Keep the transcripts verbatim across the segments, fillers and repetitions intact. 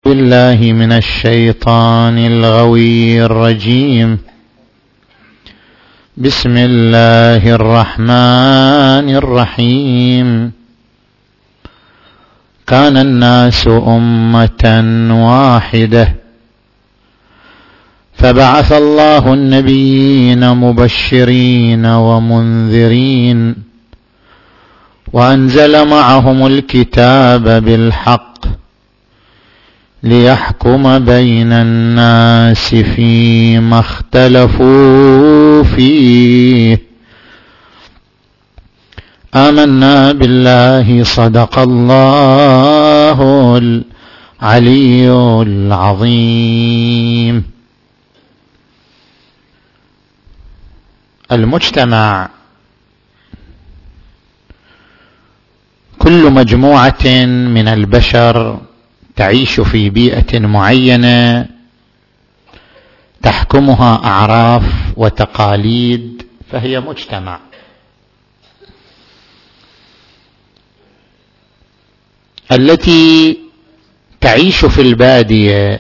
بالله من الشيطان الغوي الرجيم. بسم الله الرحمن الرحيم. كان الناس أمة واحدة فبعث الله النبيين مبشرين ومنذرين وأنزل معهم الكتاب بالحق ليحكم بين الناس فيما اختلفوا فيه. آمنا بالله صدق الله العلي العظيم. المجتمع كل مجموعة من البشر تعيش في بيئة معينة تحكمها أعراف وتقاليد، فهي مجتمع. التي تعيش في البادية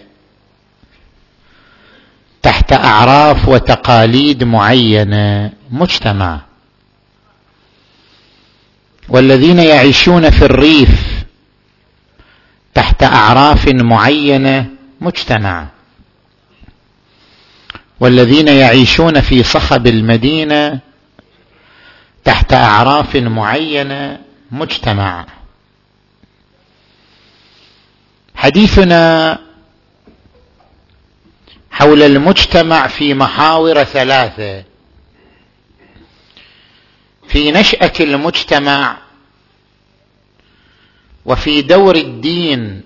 تحت أعراف وتقاليد معينة مجتمع، والذين يعيشون في الريف تحت أعراف معينة مجتمع، والذين يعيشون في صخب المدينة تحت أعراف معينة مجتمع. حديثنا حول المجتمع في محاور ثلاثة: في نشأة المجتمع، وفي دور الدين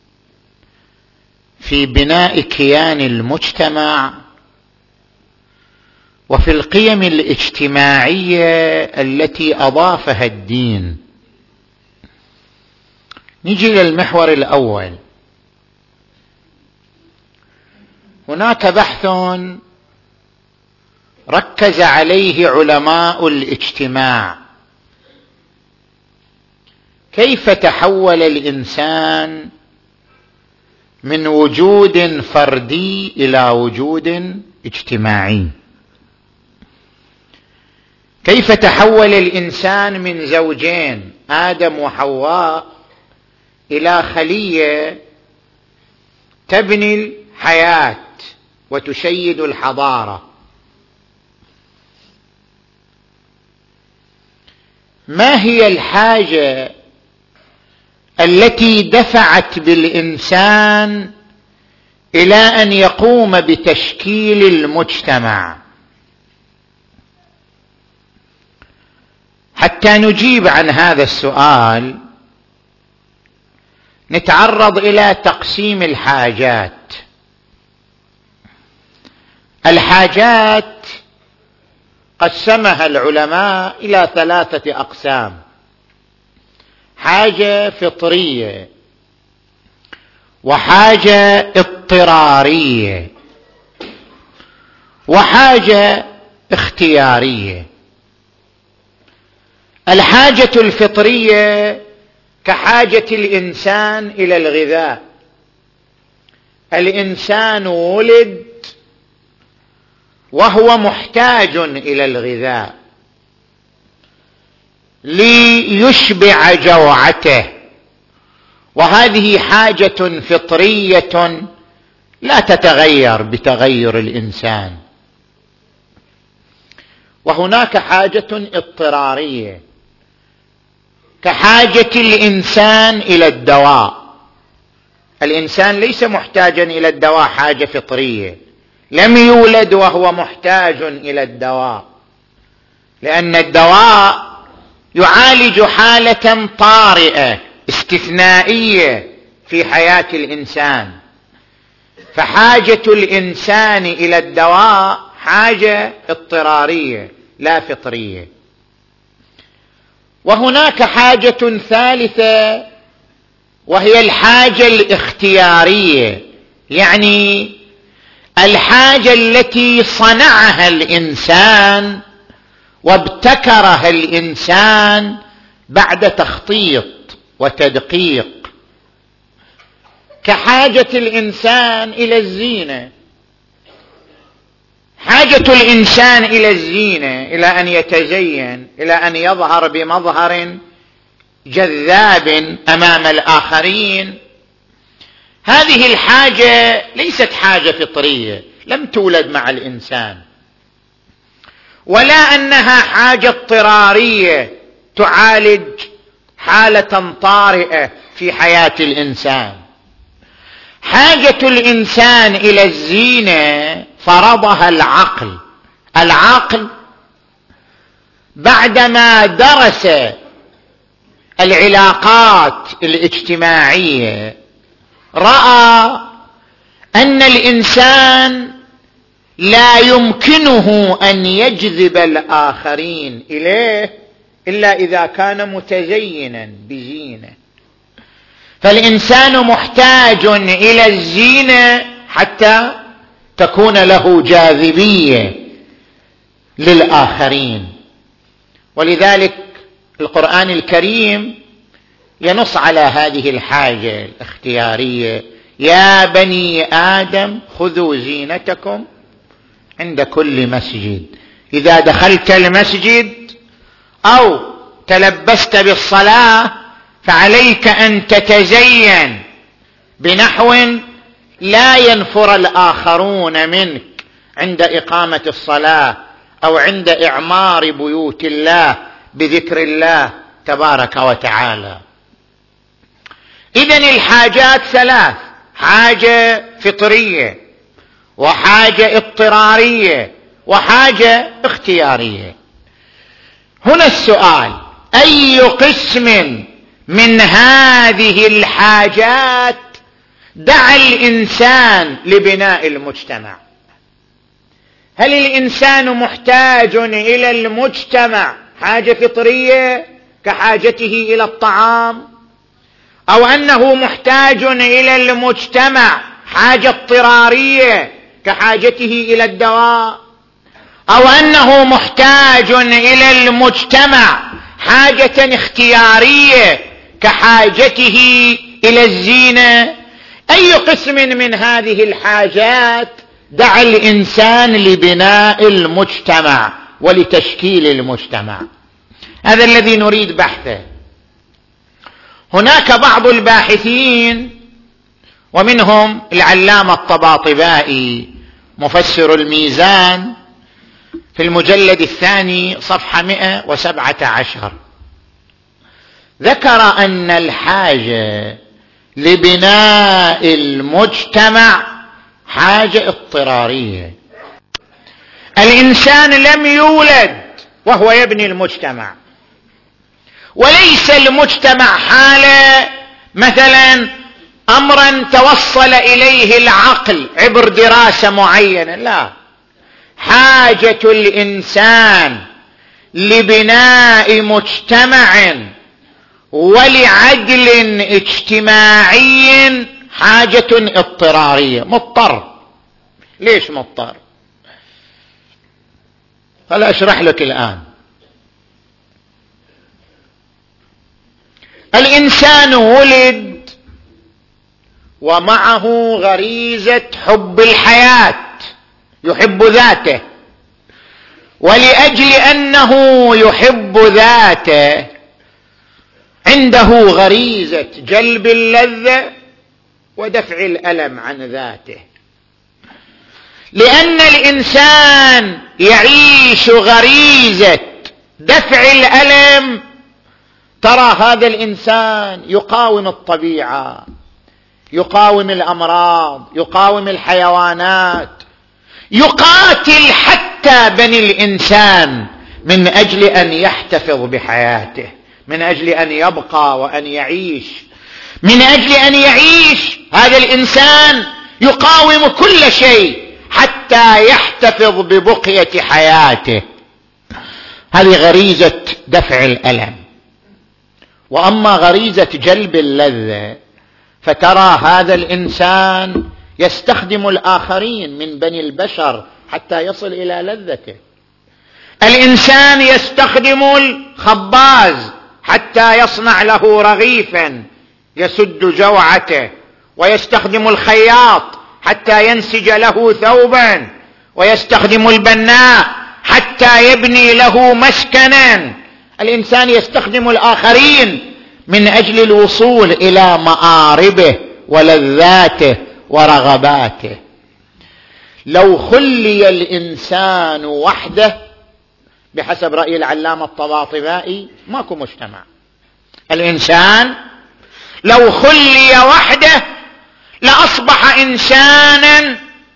في بناء كيان المجتمع، وفي القيم الاجتماعية التي أضافها الدين. نجي للمحور الأول. هناك بحث ركز عليه علماء الاجتماع: كيف تحول الإنسان من وجود فردي إلى وجود اجتماعي؟ كيف تحول الإنسان من زوجين آدم وحواء إلى خلية تبني الحياة وتشيد الحضارة؟ ما هي الحاجة التي دفعت بالإنسان إلى أن يقوم بتشكيل المجتمع؟ حتى نجيب عن هذا السؤال نتعرض إلى تقسيم الحاجات. الحاجات قسمها العلماء إلى ثلاثة أقسام: حاجة فطرية، وحاجة اضطرارية، وحاجة اختيارية. الحاجة الفطرية كحاجة الإنسان إلى الغذاء. الإنسان ولد وهو محتاج إلى الغذاء ليشبع جوعته، وهذه حاجة فطرية لا تتغير بتغير الإنسان. وهناك حاجة اضطرارية كحاجة الإنسان إلى الدواء. الإنسان ليس محتاجا إلى الدواء حاجة فطرية، لم يولد وهو محتاج إلى الدواء، لأن الدواء يعالج حالة طارئة استثنائية في حياة الإنسان. فحاجة الإنسان إلى الدواء حاجة اضطرارية لا فطرية. وهناك حاجة ثالثة وهي الحاجة الاختيارية، يعني الحاجة التي صنعها الإنسان وابتكرها الإنسان بعد تخطيط وتدقيق. كحاجة الإنسان إلى الزينة. حاجة الإنسان إلى الزينة، إلى أن يتزين، إلى أن يظهر بمظهر جذاب أمام الآخرين، هذه الحاجة ليست حاجة فطرية، لم تولد مع الإنسان، ولا أنها حاجة اضطرارية تعالج حالة طارئة في حياة الإنسان. حاجة الإنسان إلى الزينة فرضها العقل. العقل بعدما درس العلاقات الاجتماعية رأى أن الإنسان لا يمكنه أن يجذب الآخرين إليه إلا إذا كان متزينا بزينة، فالإنسان محتاج إلى الزينة حتى تكون له جاذبية للآخرين. ولذلك القرآن الكريم ينص على هذه الحاجة الاختيارية: يا بني آدم خذوا زينتكم عند كل مسجد. إذا دخلت المسجد أو تلبست بالصلاة فعليك أن تتزين بنحو لا ينفر الآخرون منك عند إقامة الصلاة أو عند إعمار بيوت الله بذكر الله تبارك وتعالى. إذن الحاجات ثلاث: حاجة فطرية، وحاجة اضطرارية، وحاجة اختيارية. هنا السؤال: أي قسم من هذه الحاجات دعا الإنسان لبناء المجتمع؟ هل الإنسان محتاج إلى المجتمع حاجة فطرية كحاجته إلى الطعام، أو أنه محتاج إلى المجتمع حاجة اضطرارية كحاجته إلى الدواء، أو أنه محتاج إلى المجتمع حاجة اختيارية كحاجته إلى الزينة؟ أي قسم من هذه الحاجات دعا الإنسان لبناء المجتمع ولتشكيل المجتمع؟ هذا الذي نريد بحثه. هناك بعض الباحثين ومنهم العلامة الطباطبائي مفسر الميزان في المجلد الثاني صفحة مئة وسبعة عشر ذكر أن الحاجة لبناء المجتمع حاجة اضطرارية. الإنسان لم يولد وهو يبني المجتمع، وليس المجتمع حالة مثلا أمرا توصل إليه العقل عبر دراسة معينة، لا، حاجة الإنسان لبناء مجتمع ولعدل اجتماعي حاجة اضطرارية. مضطر. ليش مضطر؟ فلا أشرح لك الآن. الإنسان ولد ومعه غريزة حب الحياة، يحب ذاته، ولأجل أنه يحب ذاته عنده غريزة جلب اللذة ودفع الألم عن ذاته. لأن الإنسان يعيش غريزة دفع الألم، ترى هذا الإنسان يقاوم الطبيعة، يقاوم الأمراض، يقاوم الحيوانات، يقاتل حتى بني الإنسان من أجل أن يحتفظ بحياته، من أجل أن يبقى وأن يعيش. من أجل أن يعيش هذا الإنسان يقاوم كل شيء حتى يحتفظ ببقية حياته. هذه غريزة دفع الألم. وأما غريزة جلب اللذة فترى هذا الإنسان يستخدم الآخرين من بني البشر حتى يصل إلى لذته. الإنسان يستخدم الخباز حتى يصنع له رغيفا يسد جوعته ويستخدم الخياط حتى ينسج له ثوبا، ويستخدم البناء حتى يبني له مسكنا. الإنسان يستخدم الآخرين من أجل الوصول إلى مآربه ولذاته ورغباته. لو خلي الإنسان وحده بحسب رأي العلامة الطباطبائي ماكو مجتمع. الإنسان لو خلي وحده لأصبح إنسانا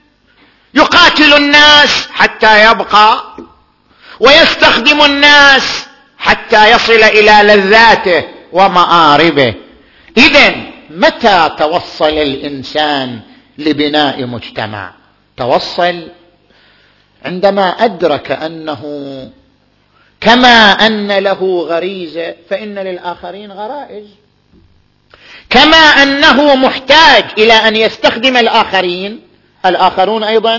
يقاتل الناس حتى يبقى، ويستخدم الناس حتى يصل إلى لذاته ومآربه. إذن متى توصل الإنسان لبناء مجتمع؟ توصل عندما أدرك أنه كما أن له غريزة فإن للآخرين غرائز، كما أنه محتاج إلى أن يستخدم الآخرين، الآخرون أيضا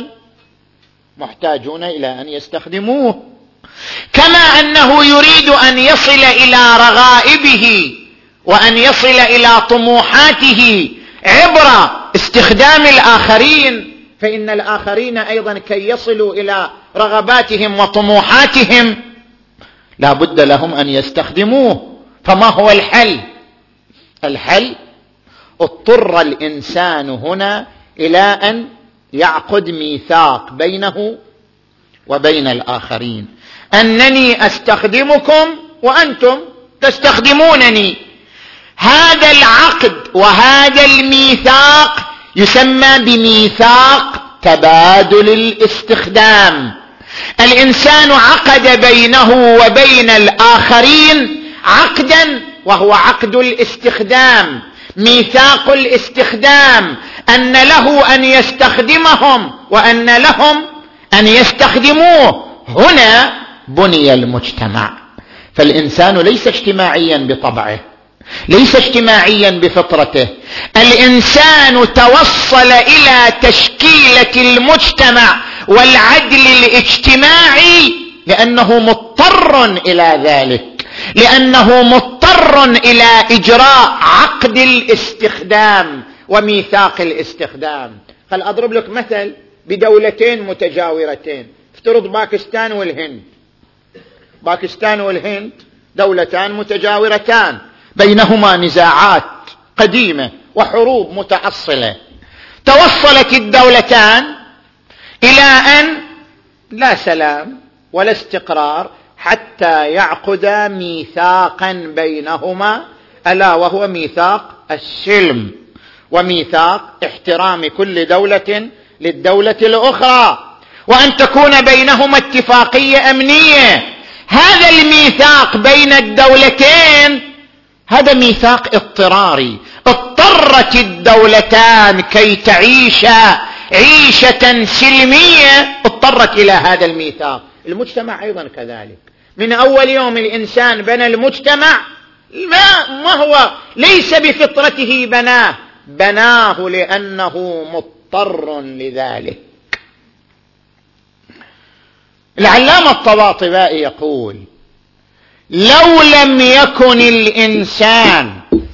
محتاجون إلى أن يستخدموه، كما أنه يريد أن يصل إلى رغائبه وأن يصل إلى طموحاته عبر استخدام الآخرين، فإن الآخرين أيضا كي يصلوا إلى رغباتهم وطموحاتهم لا بد لهم أن يستخدموه. فما هو الحل؟ الحل اضطر الإنسان هنا إلى أن يعقد ميثاق بينه وبين الآخرين، أنني أستخدمكم وأنتم تستخدمونني. هذا العقد وهذا الميثاق يسمى بميثاق تبادل الاستخدام. الإنسان عقد بينه وبين الآخرين عقدا وهو عقد الاستخدام، ميثاق الاستخدام، أن له أن يستخدمهم وأن لهم أن يستخدموه. هنا بني المجتمع. فالإنسان ليس اجتماعيا بطبعه، ليس اجتماعيا بفطرته. الإنسان توصل إلى تشكيلة المجتمع والعدل الاجتماعي لأنه مضطر إلى ذلك، لأنه مضطر إلى إجراء عقد الاستخدام وميثاق الاستخدام. خل أضرب لك مثل بدولتين متجاورتين، افترض باكستان والهند. باكستان والهند دولتان متجاورتان بينهما نزاعات قديمة وحروب متأصلة. توصلت الدولتان إلى أن لا سلام ولا استقرار حتى يعقدا ميثاقا بينهما، ألا وهو ميثاق السلم وميثاق احترام كل دولة للدولة الأخرى، وأن تكون بينهما اتفاقية أمنية. هذا الميثاق بين الدولتين هذا ميثاق اضطراري، اضطرت الدولتان كي تعيشا عيشة سلمية، اضطرت إلى هذا الميثاق. المجتمع أيضا كذلك، من أول يوم الإنسان بنى المجتمع ما, ما هو ليس بفطرته بناه، بناه لأنه مضطر لذلك. العلامة الطباطبائي يقول: لو لم يكن الإنسان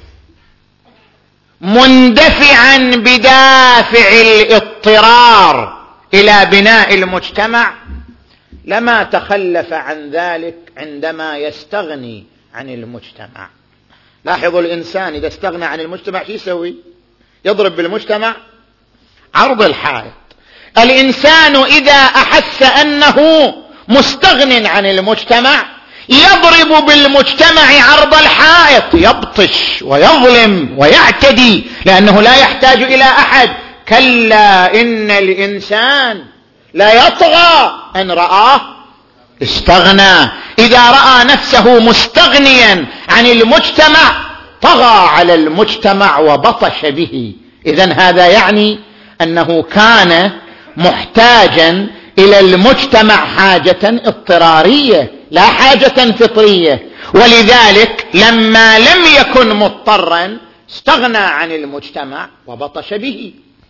مندفعا بدافع الاضطرار إلى بناء المجتمع لما تخلف عن ذلك عندما يستغني عن المجتمع. لاحظوا الإنسان إذا استغنى عن المجتمع شو يسوي؟ يضرب بالمجتمع عرض الحائط. الإنسان إذا أحس أنه مستغن عن المجتمع يضرب بالمجتمع عرض الحائط، يبطش ويظلم ويعتدي لأنه لا يحتاج إلى أحد. كلا إن الإنسان لا يطغى أن رآه استغنى. إذا رأى نفسه مستغنيا عن المجتمع طغى على المجتمع وبطش به. إذن هذا يعني أنه كان محتاجا إلى المجتمع حاجة اضطرارية لا حاجة فطرية، ولذلك لما لم يكن مضطرا استغنى عن المجتمع وبطش به.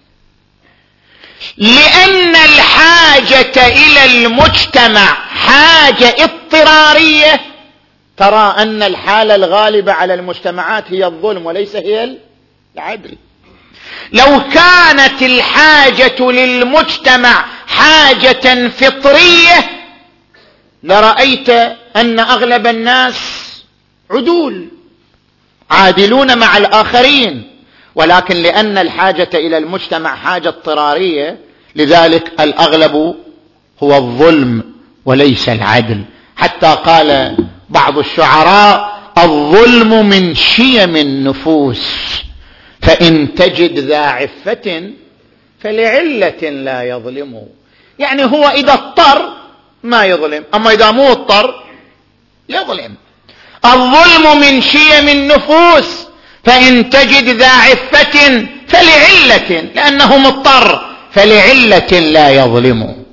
لأن الحاجة إلى المجتمع حاجة اضطرارية، ترى أن الحالة الغالبة على المجتمعات هي الظلم وليس هي العدل. لو كانت الحاجة للمجتمع حاجة فطرية لرأيت أن أغلب الناس عدول عادلون مع الآخرين، ولكن لأن الحاجة إلى المجتمع حاجة اضطرارية لذلك الأغلب هو الظلم وليس العدل. حتى قال بعض الشعراء: الظلم من شيم النفوس، فإن تجد ذا عفة فلعلة لا يظلم. يعني هو إذا اضطر ما يظلم، أما إذا مو اضطر يظلم. الظلم من شيم النفوس، فإن تجد ذا عفة فلعلة، لأنه مضطر، فلعلة لا يظلم.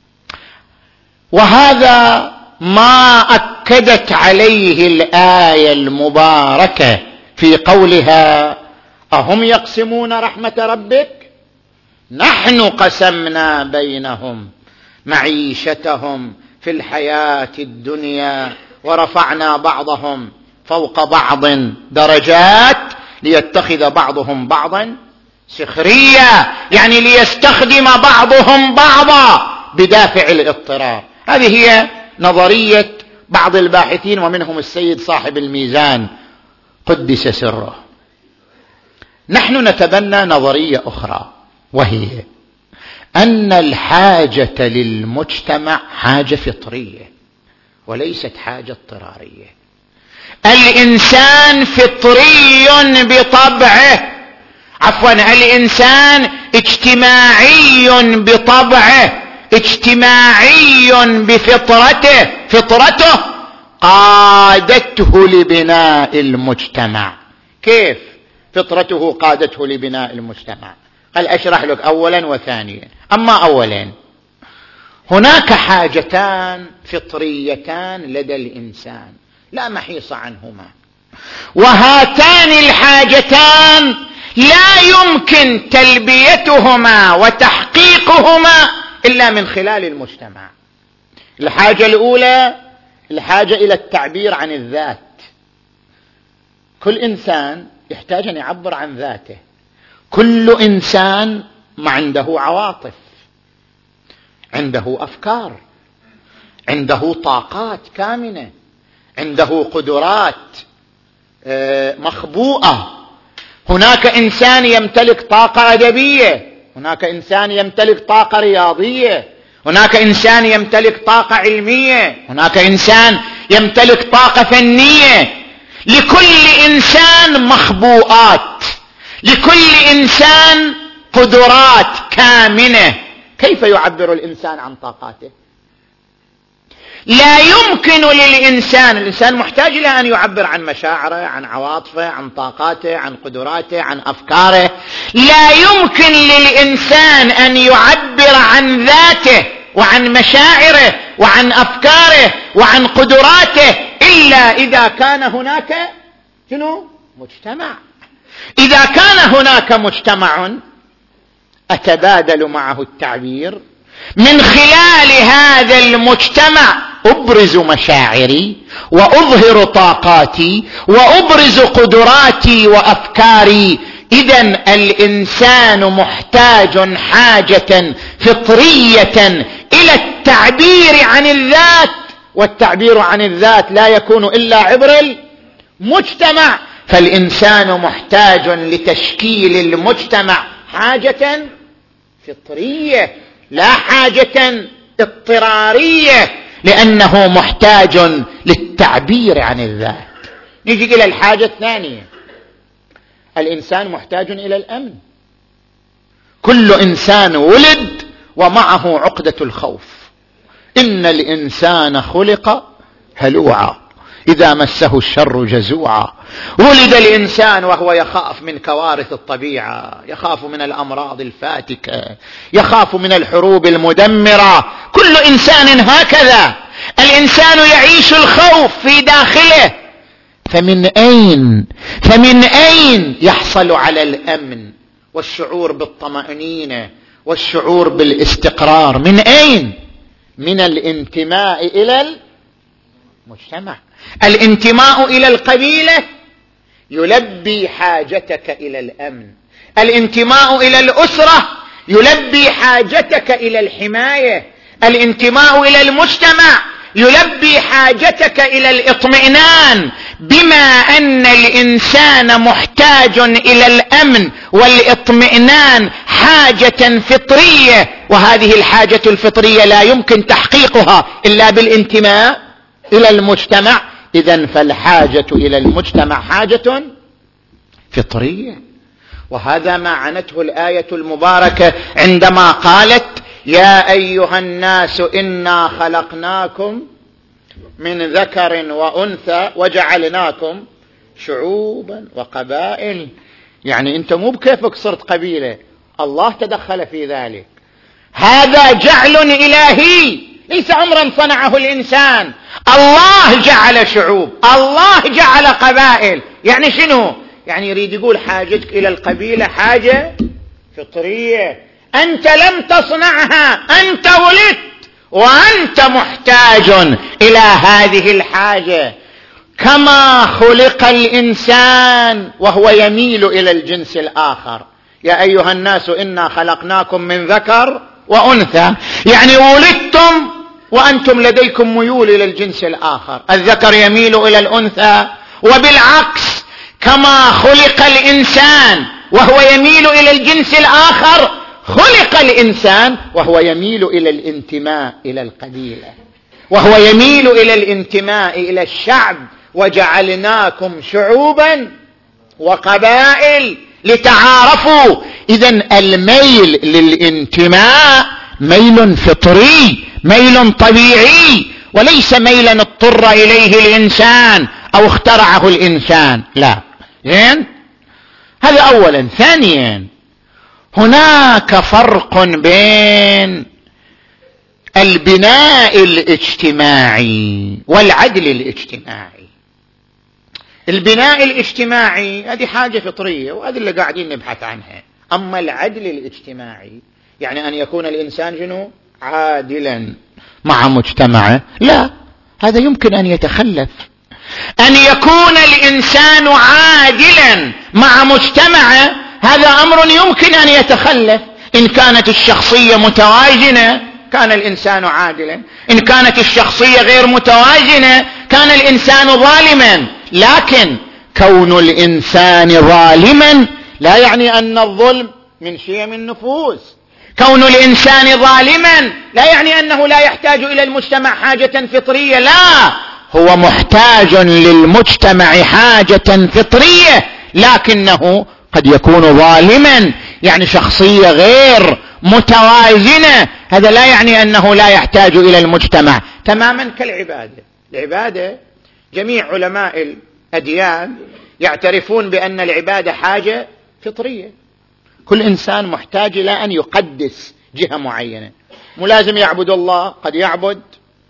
وهذا ما أكدت عليه الآية المباركة في قولها: أهم يقسمون رحمة ربك نحن قسمنا بينهم معيشتهم في الحياة الدنيا ورفعنا بعضهم فوق بعض درجات ليتخذ بعضهم بعضا سخريا، يعني ليستخدم بعضهم بعضا بدافع الاضطرار. هذه هي نظرية بعض الباحثين ومنهم السيد صاحب الميزان قدس سره. نحن نتبنى نظرية أخرى، وهي أن الحاجة للمجتمع حاجة فطرية وليست حاجة اضطرارية. الإنسان فطري بطبعه، عفوا الإنسان اجتماعي بطبعه، اجتماعي بفطرته، فطرته قادته لبناء المجتمع. كيف فطرته قادته لبناء المجتمع؟ هل أشرح لك أولا وثانيا. أما أولا، هناك حاجتان فطريتان لدى الإنسان لا محيص عنهما، وهاتان الحاجتان لا يمكن تلبيتهما وتحقيقهما إلا من خلال المجتمع. الحاجة الأولى الحاجة إلى التعبير عن الذات. كل إنسان يحتاج أن يعبر عن ذاته. كل إنسان ما عنده عواطف، عنده أفكار، عنده طاقات كامنة، عنده قدرات مخبوءة. هناك إنسان يمتلك طاقة أدبية، هناك إنسان يمتلك طاقة رياضية، هناك إنسان يمتلك طاقة علمية، هناك إنسان يمتلك طاقة فنية. لكل إنسان مخبوءات، لكل إنسان قدرات كامنة. كيف يعبر الإنسان عن طاقاته؟ لا يمكن للإنسان، الإنسان محتاج إلى أن يعبر عن مشاعره، عن عواطفه، عن طاقاته، عن قدراته، عن أفكاره. لا يمكن للإنسان أن يعبر عن ذاته وعن مشاعره وعن أفكاره وعن قدراته إلا إذا كان هناك شنو؟ مجتمع. إذا كان هناك مجتمع أتبادل معه التعبير، من خلال هذا المجتمع أبرز مشاعري وأظهر طاقاتي وأبرز قدراتي وأفكاري. إذن الإنسان محتاج حاجة فطرية إلى التعبير عن الذات، والتعبير عن الذات لا يكون إلا عبر المجتمع. فالإنسان محتاج لتشكيل المجتمع حاجة فطرية لا حاجة اضطرارية، لأنه محتاج للتعبير عن الذات. نيجي إلى الحاجة الثانية، الإنسان محتاج إلى الأمن. كل إنسان ولد ومعه عقدة الخوف. إن الإنسان خلق هلوعا إذا مسه الشر جزوعا. ولد الإنسان وهو يخاف من كوارث الطبيعة، يخاف من الأمراض الفاتكة، يخاف من الحروب المدمرة. كل إنسان هكذا، الإنسان يعيش الخوف في داخله. فمن أين فمن أين يحصل على الأمن والشعور بالطمأنينة والشعور بالاستقرار؟ من أين؟ من الانتماء إلى المجتمع. الانتماء إلى القبيلة يلبي حاجتك إلى الأمن، الانتماء إلى الأسرة يلبي حاجتك إلى الحماية، الانتماء إلى المجتمع يلبي حاجتك إلى الاطمئنان، بما أن الإنسان محتاج إلى الأمن والاطمئنان حاجة فطرية، وهذه الحاجة الفطرية لا يمكن تحقيقها إلا بالانتماء إلى المجتمع. إذن فالحاجة إلى المجتمع حاجة فطرية، وهذا ما عنته الآية المباركة عندما قالت يا أيها الناس إنا خلقناكم من ذكر وأنثى وجعلناكم شعوبا وقبائل. يعني أنت مو بكيفك صرت قبيلة، الله تدخل في ذلك. هذا جعل إلهي ليس أمرا صنعه الإنسان، الله جعل شعوب، الله جعل قبائل. يعني شنو؟ يعني يريد يقول حاجتك إلى القبيلة حاجة فطرية، أنت لم تصنعها، أنت ولدت وأنت محتاج إلى هذه الحاجة. كما خلق الإنسان وهو يميل إلى الجنس الآخر، يا أيها الناس إنا خلقناكم من ذكر وأنثى، يعني ولدتم وأنتم لديكم ميول إلى الجنس الآخر، الذكر يميل إلى الأنثى وبالعكس. كما خلق الإنسان وهو يميل إلى الجنس الآخر، خلق الإنسان وهو يميل إلى الانتماء إلى القبيلة، وهو يميل إلى الانتماء إلى الشعب. وجعلناكم شعوبا وقبائل لتعارفوا. إذن الميل للانتماء ميل فطري، ميل طبيعي، وليس ميلا اضطر إليه الإنسان أو اخترعه الإنسان، لا. زين، هذا أولا. ثانيا، هناك فرق بين البناء الاجتماعي والعدل الاجتماعي. البناء الاجتماعي هذه حاجة فطرية وهذه اللي قاعدين نبحث عنها. أما العدل الاجتماعي يعني أن يكون الإنسان جنو عادلا مع مجتمعه، لا، هذا يمكن أن يتخلف. أن يكون الإنسان عادلا مع مجتمعه هذا أمر يمكن أن يتخلف. إن كانت الشخصية متوازنة كان الإنسان عادلا، إن كانت الشخصية غير متوازنة كان الإنسان ظالما. لكن كون الإنسان ظالما لا يعني أن الظلم من شيم النفوس. كون الإنسان ظالما لا يعني أنه لا يحتاج إلى المجتمع حاجة فطرية، لا، هو محتاج للمجتمع حاجة فطرية، لكنه قد يكون ظالما، يعني شخصية غير متوازنة. هذا لا يعني أنه لا يحتاج إلى المجتمع. تماما كالعبادة. العبادة جميع علماء الأديان يعترفون بأن العبادة حاجة فطرية. كل إنسان محتاج إلى أن يقدس جهة معينة، مو لازم يعبد الله، قد يعبد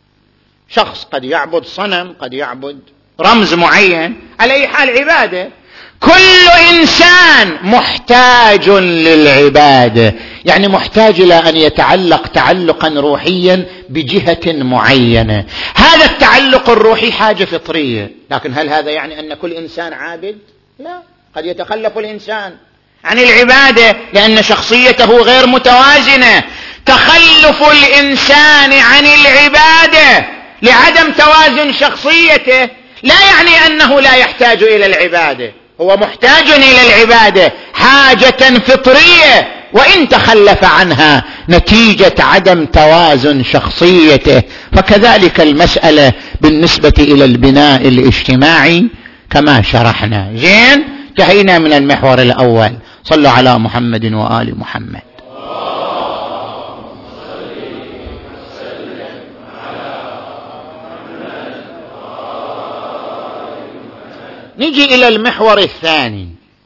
شخص، قد يعبد صنم، قد يعبد رمز معين. على أي حال عبادة. كل إنسان محتاج للعبادة، يعني محتاج إلى أن يتعلق تعلقا روحيا بجهة معينة. هذا التعلق الروحي حاجة فطرية، لكن هل هذا يعني أن كل إنسان عابد؟ لا، قد يتخلف الإنسان عن العبادة لأن شخصيته غير متوازنة. تخلف الإنسان عن العبادة لعدم توازن شخصيته لا يعني أنه لا يحتاج إلى العبادة، هو محتاج إلى العبادة حاجة فطرية، وإن تخلف عنها نتيجة عدم توازن شخصيته. فكذلك المسألة بالنسبة إلى البناء الاجتماعي كما شرحنا. زين، انتهينا من المحور الأول. صلوا على محمد وآل محمد. نجي إلى المحور الثاني.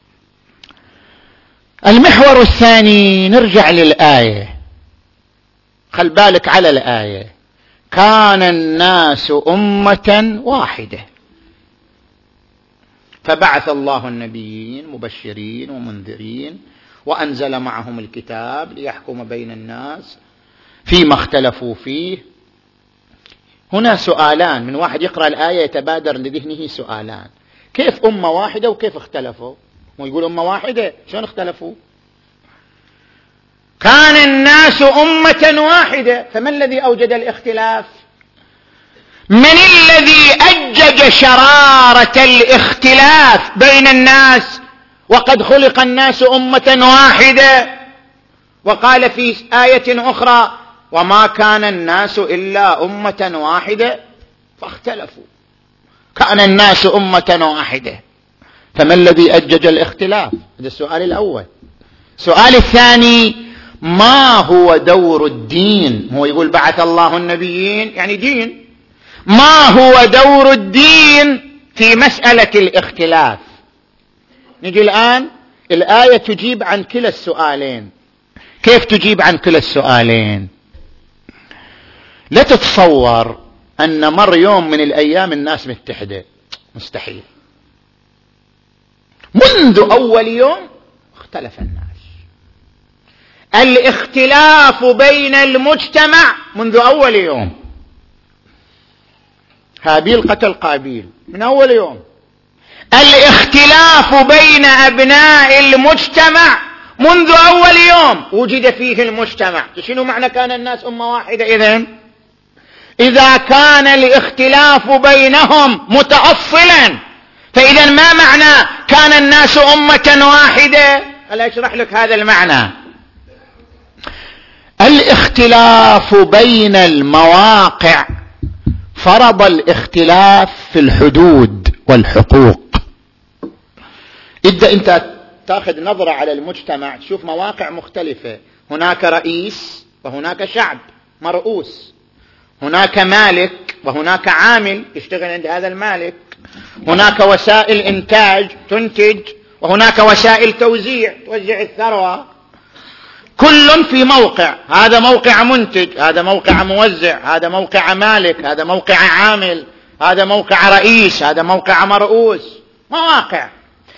المحور الثاني نرجع للآية، خل بالك على الآية. كان الناس أمة واحدة فبعث الله النبيين مبشرين ومنذرين وأنزل معهم الكتاب ليحكم بين الناس فيما اختلفوا فيه. هنا سؤالان، من واحد يقرأ الآية يتبادر لذهنه سؤالان: كيف أمة واحدة وكيف اختلفوا؟ ويقول أمة واحدة شلون اختلفوا؟ الناس أمة واحدة، فما الذي أوجد الاختلاف؟ من الذي أجج شرارة الاختلاف بين الناس وقد خلق الناس أمة واحدة؟ وقال في آية أخرى: وما كان الناس إلا أمة واحدة فاختلفوا. كان الناس أمة واحدة، فما الذي أجج الاختلاف؟ هذا السؤال الأول. السؤال الثاني: ما هو دور الدين؟ هو يقول بعث الله النبيين يعني دين، ما هو دور الدين في مسألة الاختلاف؟ نجي الآن الآية تجيب عن كلا السؤالين. كيف تجيب عن كلا السؤالين؟ لا تتصور أن مر يوم من الأيام الناس متحدة، مستحيل. منذ أول يوم اختلف الناس. الاختلاف بين المجتمع منذ أول يوم. هابيل قتل قابيل من أول يوم. الاختلاف بين أبناء المجتمع منذ أول يوم وجد فيه المجتمع. شنو معنى كان الناس أمة واحدة إذن؟ إذا كان الاختلاف بينهم متأصلا، فإذا ما معنى كان الناس أمة واحدة؟ ألا أشرح لك هذا المعنى. الاختلاف بين المواقع فرض الاختلاف في الحدود والحقوق. إذا أنت تأخذ نظرة على المجتمع تشوف مواقع مختلفة، هناك رئيس وهناك شعب مرؤوس، هناك مالك وهناك عامل يشتغل عند هذا المالك، هناك وسائل إنتاج تنتج وهناك وسائل توزيع توزع الثروة، كل في موقع. هذا موقع منتج، هذا موقع موزع، هذا موقع مالك، هذا موقع عامل، هذا موقع رئيس، هذا موقع مرؤوس. مواقع.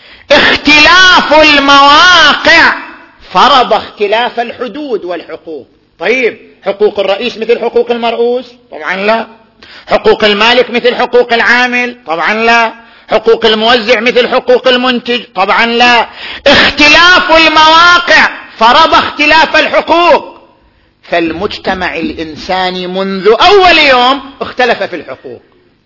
اختلاف المواقع فرض اختلاف الحدود والحقوق. طيب حقوق الرئيس مثل حقوق المرؤوس؟ طبعا لا. حقوق المالك مثل حقوق العامل؟ طبعا لا. حقوق الموزع مثل حقوق المنتج؟ طبعا لا. اختلاف المواقع فرض اختلاف الحقوق. فالمجتمع الإنساني منذ أول يوم اختلف في الحقوق.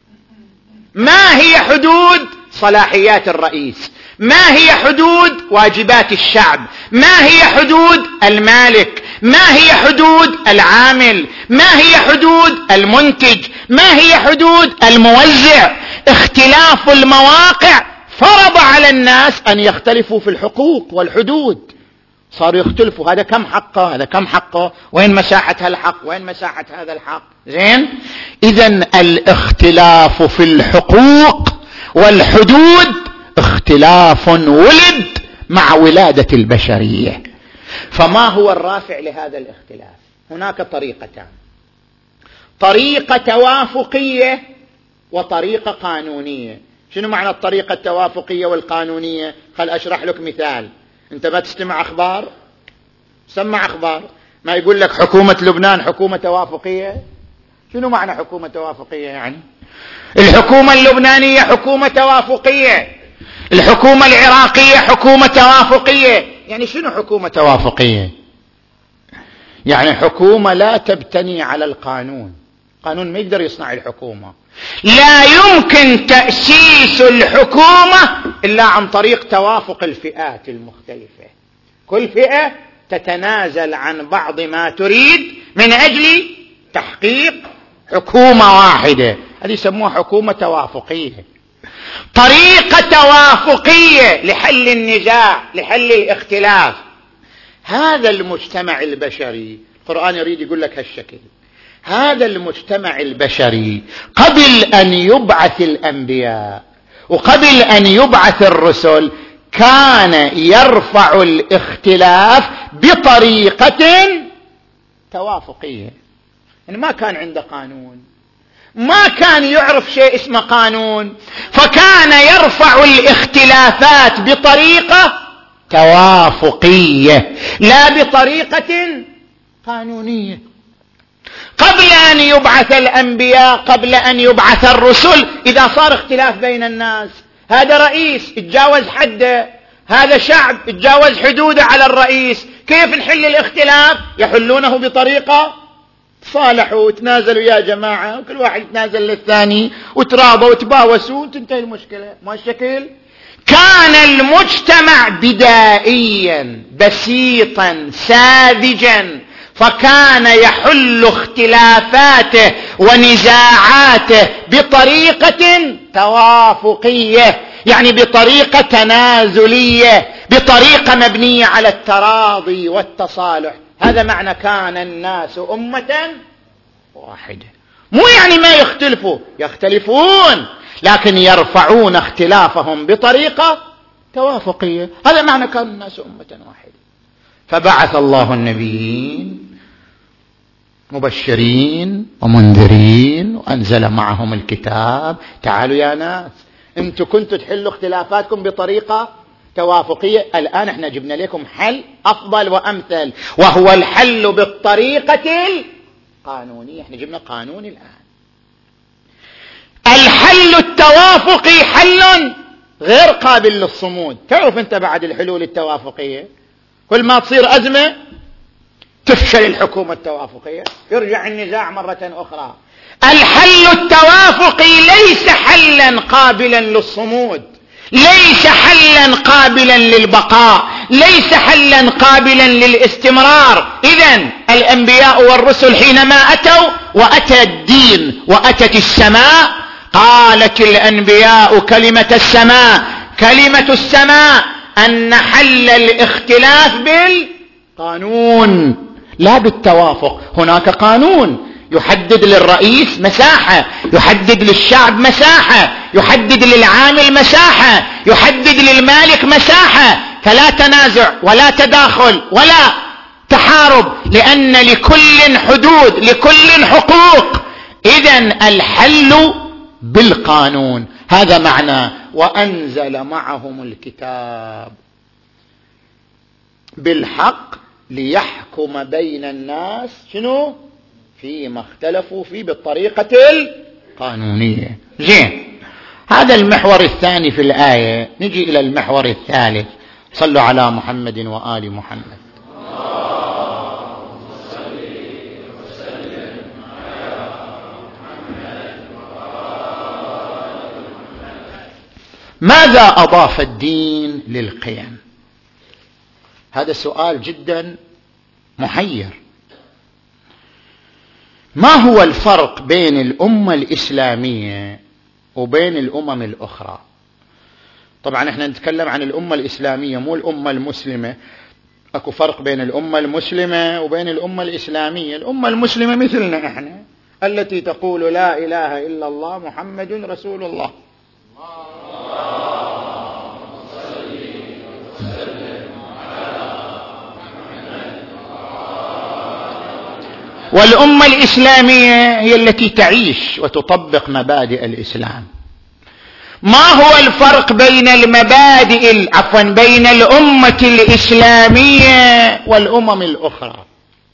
ما هي حدود صلاحيات الرئيس؟ ما هي حدود واجبات الشعب؟ ما هي حدود المالك؟ ما هي حدود العامل؟ ما هي حدود المنتج؟ ما هي حدود الموزع؟ اختلاف المواقع فرض على الناس أن يختلفوا في الحقوق والحدود. صاروا يختلفوا، هذا كم حقه، هذا كم حقه، وين مساحة هالحق، وين مساحة هذا الحق. زين. إذن الاختلاف في الحقوق والحدود اختلاف ولد مع ولادة البشرية. فما هو الرافع لهذا الاختلاف؟ هناك طريقتان: طريقة توافقية وطريقة قانونية. شنو معنى الطريقة التوافقية والقانونية؟ خل أشرح لك مثال. أنت ما تستمع أخبار؟ سمع أخبار. ما يقول لك حكومة لبنان حكومة توافقية؟ شنو معنى حكومة توافقية؟ يعني الحكومة اللبنانية حكومة توافقية، الحكومة العراقية حكومة توافقية. يعني شنو حكومة توافقية؟ يعني حكومة لا تبتني على القانون. قانون ما يقدر يصنع الحكومة. لا يمكن تأسيس الحكومة إلا عن طريق توافق الفئات المختلفة. كل فئة تتنازل عن بعض ما تريد من أجل تحقيق حكومة واحدة. هذه يسموها حكومة توافقية. طريقة توافقية لحل النزاع، لحل الاختلاف. هذا المجتمع البشري القرآن يريد يقول لك هالشكل: هذا المجتمع البشري قبل أن يبعث الأنبياء وقبل أن يبعث الرسل كان يرفع الاختلاف بطريقة توافقية. يعني ما كان عنده قانون، ما كان يعرف شيء اسمه قانون، فكان يرفع الاختلافات بطريقة توافقية لا بطريقة قانونية. قبل أن يبعث الأنبياء، قبل أن يبعث الرسل، إذا صار اختلاف بين الناس، هذا رئيس اتجاوز حده، هذا شعب تجاوز حدوده على الرئيس، كيف نحل الاختلاف؟ يحلونه بطريقة تصالحوا وتنازلوا يا جماعة، وكل واحد يتنازل للثاني وترابوا وتباوسوا وتنتهي المشكلة. ما الشكل؟ كان المجتمع بدائيا بسيطا ساذجا، فكان يحل اختلافاته ونزاعاته بطريقة توافقية، يعني بطريقة تنازلية، بطريقة مبنية على التراضي والتصالح. هذا معنى كان الناس أمة واحدة. مو يعني ما يختلفوا، يختلفون لكن يرفعون اختلافهم بطريقة توافقية. هذا معنى كان الناس أمة واحدة. فبعث الله النبيين مبشرين ومنذرين وأنزل معهم الكتاب. تعالوا يا ناس، انتم كنتوا تحلوا اختلافاتكم بطريقة توافقية، الآن احنا جبنا لكم حل أفضل وأمثل، وهو الحل بالطريقة القانونية. احنا جبنا قانون الآن. الحل التوافقي حل غير قابل للصمود. تعرف انت بعد الحلول التوافقية كل ما تصير أزمة تفشل الحكومة التوافقية، يرجع النزاع مرة أخرى. الحل التوافقي ليس حلا قابلا للصمود، ليس حلا قابلا للبقاء، ليس حلا قابلا للاستمرار. إذن الأنبياء والرسل حينما أتوا وأتى الدين وأتت السماء، قالت الأنبياء كلمة السماء، كلمة السماء أن حل الاختلاف بالقانون لا بالتوافق. هناك قانون يحدد للرئيس مساحة، يحدد للشعب مساحة، يحدد للعامل مساحة، يحدد للمالك مساحة، فلا تنازع ولا تداخل ولا تحارب، لأن لكل حدود، لكل حقوق. إذن الحل بالقانون. هذا معنى وأنزل معهم الكتاب بالحق ليحكم بين الناس شنو؟ فيما اختلفوا فيه بالطريقة القانونية. زين، هذا المحور الثاني في الآية. نجي إلى المحور الثالث. صلوا على محمد وآل محمد. ماذا أضاف الدين للقيم؟ هذا سؤال جدا محير. ما هو الفرق بين الأمة الإسلامية وبين الأمم الأخرى؟ طبعا احنا نتكلم عن الأمة الإسلامية مو الأمة المسلمة. اكو فرق بين الأمة المسلمة وبين الأمة الإسلامية. الأمة المسلمة مثلنا احنا، التي تقول لا إله إلا الله محمد رسول الله. والأمة الإسلامية هي التي تعيش وتطبق مبادئ الإسلام. ما هو الفرق بين المبادئ عفوا بين الأمة الإسلامية والأمم الأخرى؟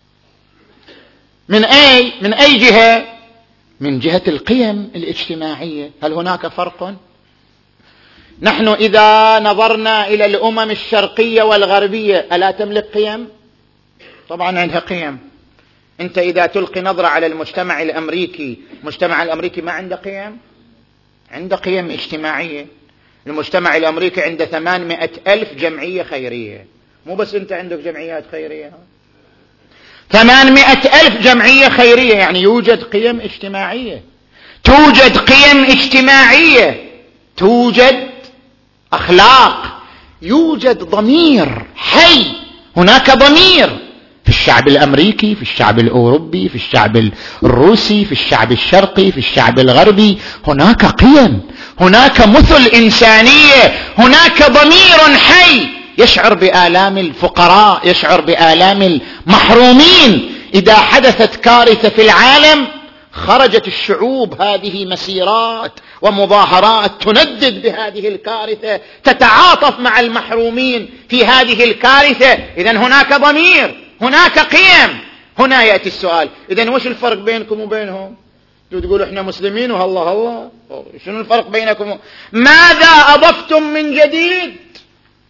من أي من أي جهة؟ من جهة القيم الاجتماعية. هل هناك فرق؟ نحن إذا نظرنا إلى الأمم الشرقية والغربية ألا تملك قيم؟ طبعا عندها قيم. أنت إذا تلقي نظرة على المجتمع الأمريكي، المجتمع الأمريكي ما عنده قيم؟ عنده قيم اجتماعية. المجتمع الأمريكي عنده ثمانمائة ألف جمعية خيرية. مو بس أنت عندك جمعيات خيرية، ثمانمائة ألف جمعية خيرية، يعني يوجد قيم اجتماعية، توجد قيم اجتماعية، توجد أخلاق، يوجد ضمير حي. هناك ضمير في الشعب الأمريكي، في الشعب الأوروبي، في الشعب الروسي، في الشعب الشرقي، في الشعب الغربي. هناك قيم، هناك مثل إنسانية، هناك ضمير حي يشعر بآلام الفقراء، يشعر بآلام المحرومين. إذا حدثت كارثة في العالم خرجت الشعوب هذه مسيرات ومظاهرات تندد بهذه الكارثة، تتعاطف مع المحرومين في هذه الكارثة. إذن هناك ضمير، هناك قيم. هنا يأتي السؤال، إذن وش الفرق بينكم وبينهم؟ تقولوا إحنا مسلمين وهالله الله، شنو الفرق بينكم؟ ماذا أضفتم من جديد؟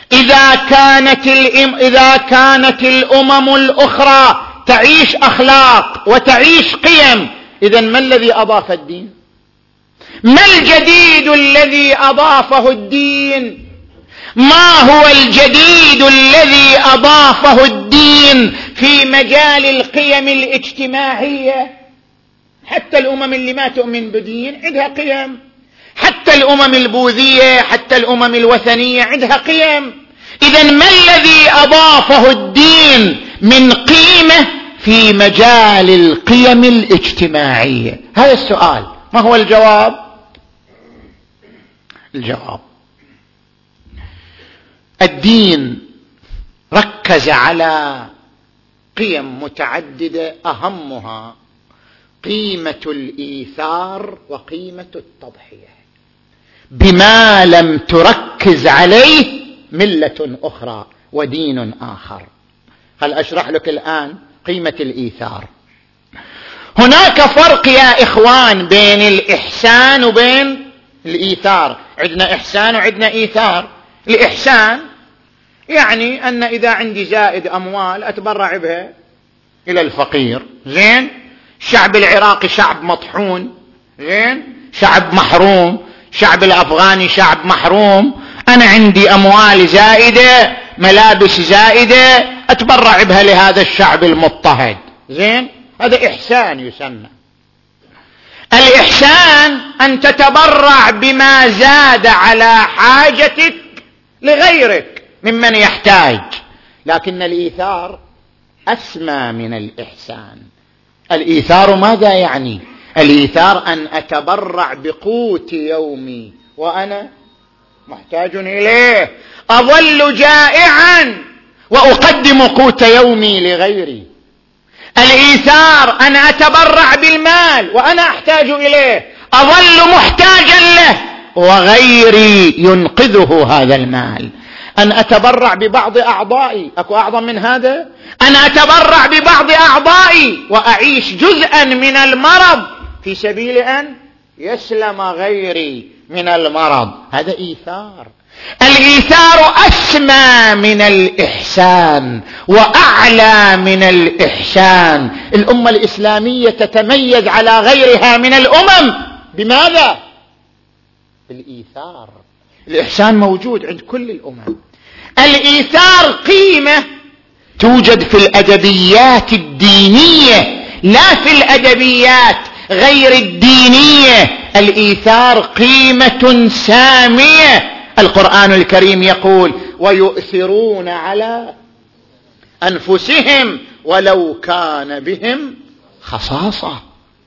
إذا كانت, الإم إذا كانت الأمم الأخرى تعيش أخلاق وتعيش قيم، إذن ما الذي أضاف الدين؟ ما الجديد الذي أضافه الدين؟ ما هو الجديد الذي أضافه الدين في مجال القيم الاجتماعية؟ حتى الأمم اللي ما تؤمن بدين عندها قيم، حتى الأمم البوذية، حتى الأمم الوثنية عندها قيم. إذن ما الذي أضافه الدين من قيمة في مجال القيم الاجتماعية؟ هذا السؤال. ما هو الجواب؟ الجواب: الدين ركز على قيم متعددة، أهمها قيمة الإيثار وقيمة التضحية، بما لم تركز عليه ملة أخرى ودين آخر. هل أشرح لك الآن قيمة الإيثار؟ هناك فرق يا إخوان بين الإحسان وبين الإيثار. عندنا إحسان وعندنا إيثار. الإحسان يعني أن إذا عندي زائد أموال أتبرع بها إلى الفقير. زين؟ الشعب العراقي شعب مطحون، زين؟ شعب محروم، شعب الأفغاني شعب محروم، أنا عندي أموال زائدة، ملابس زائدة، أتبرع بها لهذا الشعب المضطهد. زين؟ هذا إحسان يسمى. الإحسان أن تتبرع بما زاد على حاجتك لغيرك ممن يحتاج. لكن الإيثار أسمى من الإحسان. الإيثار ماذا يعني؟ الإيثار أن أتبرع بقوت يومي وأنا محتاج إليه، أظل جائعا وأقدم قوت يومي لغيري. الإيثار أن أتبرع بالمال وأنا أحتاج إليه، أظل محتاجا له وغيري ينقذه هذا المال. أن أتبرع ببعض أعضائي، أكو أعظم من هذا؟ أن أتبرع ببعض أعضائي وأعيش جزءا من المرض في سبيل أن يسلم غيري من المرض، هذا إيثار. الإيثار أسمى من الإحسان وأعلى من الإحسان. الأمة الإسلامية تتميز على غيرها من الأمم بماذا؟ بالإيثار. الإحسان موجود عند كل الأمم. الإيثار قيمة توجد في الأدبيات الدينية لا في الأدبيات غير الدينية. الإيثار قيمة سامية. القرآن الكريم يقول: ويؤثرون على أنفسهم ولو كان بهم خصاصة.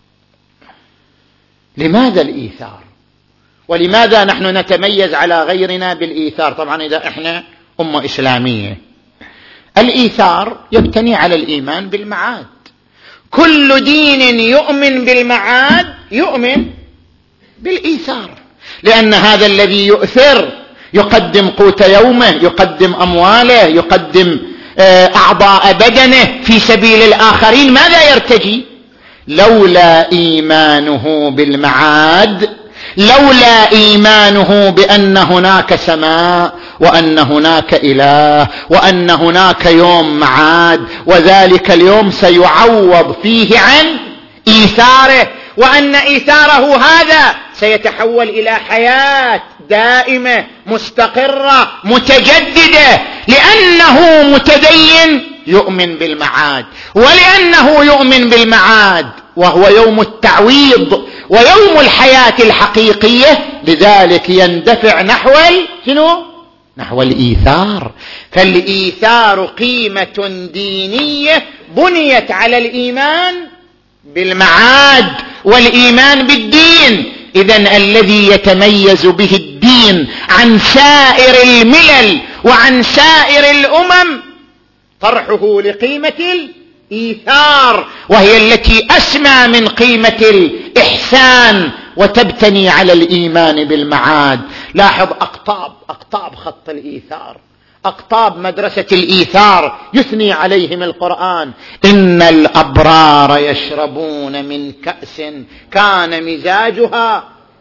لماذا الإيثار؟ ولماذا نحن نتميز على غيرنا بالإيثار؟ طبعا إذا إحنا أمة إسلامية. الإيثار يبتني على الإيمان بالمعاد. كل دين يؤمن بالمعاد يؤمن بالإيثار، لأن هذا الذي يؤثر يقدم قوت يومه، يقدم أمواله، يقدم أعضاء بدنه في سبيل الآخرين. ماذا يرتجي؟ لولا إيمانه بالمعاد، لولا إيمانه بأن هناك سماء وأن هناك إله وأن هناك يوم معاد، وذلك اليوم سيعوض فيه عن إيثاره، وأن إيثاره هذا سيتحول إلى حياة دائمة مستقرة متجددة، لأنه متدين يؤمن بالمعاد، ولأنه يؤمن بالمعاد وهو يوم التعويض ويوم الحياة الحقيقية، لذلك يندفع نحو شنو؟ نحو الإيثار. فالإيثار قيمة دينية بنيت على الإيمان بالمعاد والإيمان بالدين. إذن الذي يتميز به الدين عن سائر الملل وعن سائر الأمم طرحه لقيمة الإيثار، وهي التي أسمى من قيمة الإحسان وتبتني على الإيمان بالمعاد. لاحظ أقطاب أقطاب خط الإيثار، أقطاب مدرسة الإيثار يثني عليهم القرآن: إن الأبرار يشربون من كأس كان مزاجها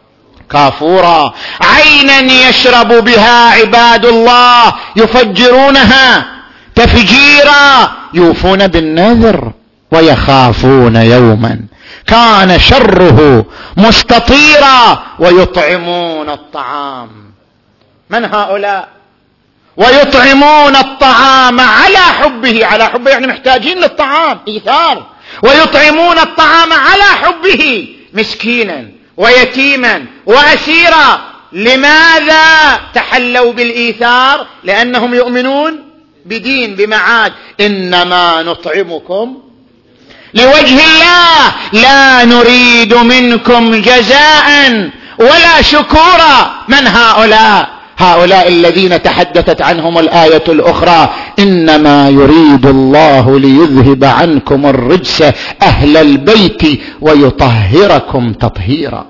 كافورا، عينا يشرب بها عباد الله يفجرونها تفجيرا، يوفون بالنذر ويخافون يوما كان شره مستطيرا، ويطعمون الطعام. من هؤلاء؟ ويطعمون الطعام على حبه، على حبه يعني محتاجين للطعام، إيثار. ويطعمون الطعام على حبه مسكينا ويتيما وأسيرا. لماذا تحلوا بالإيثار؟ لأنهم يؤمنون بدين، بمعاد. إنما نطعمكم لوجه الله لا نريد منكم جزاء ولا شكورا. من هؤلاء؟ هؤلاء الذين تحدثت عنهم الآية الأخرى: إنما يريد الله ليذهب عنكم الرجس أهل البيت ويطهركم تطهيرا.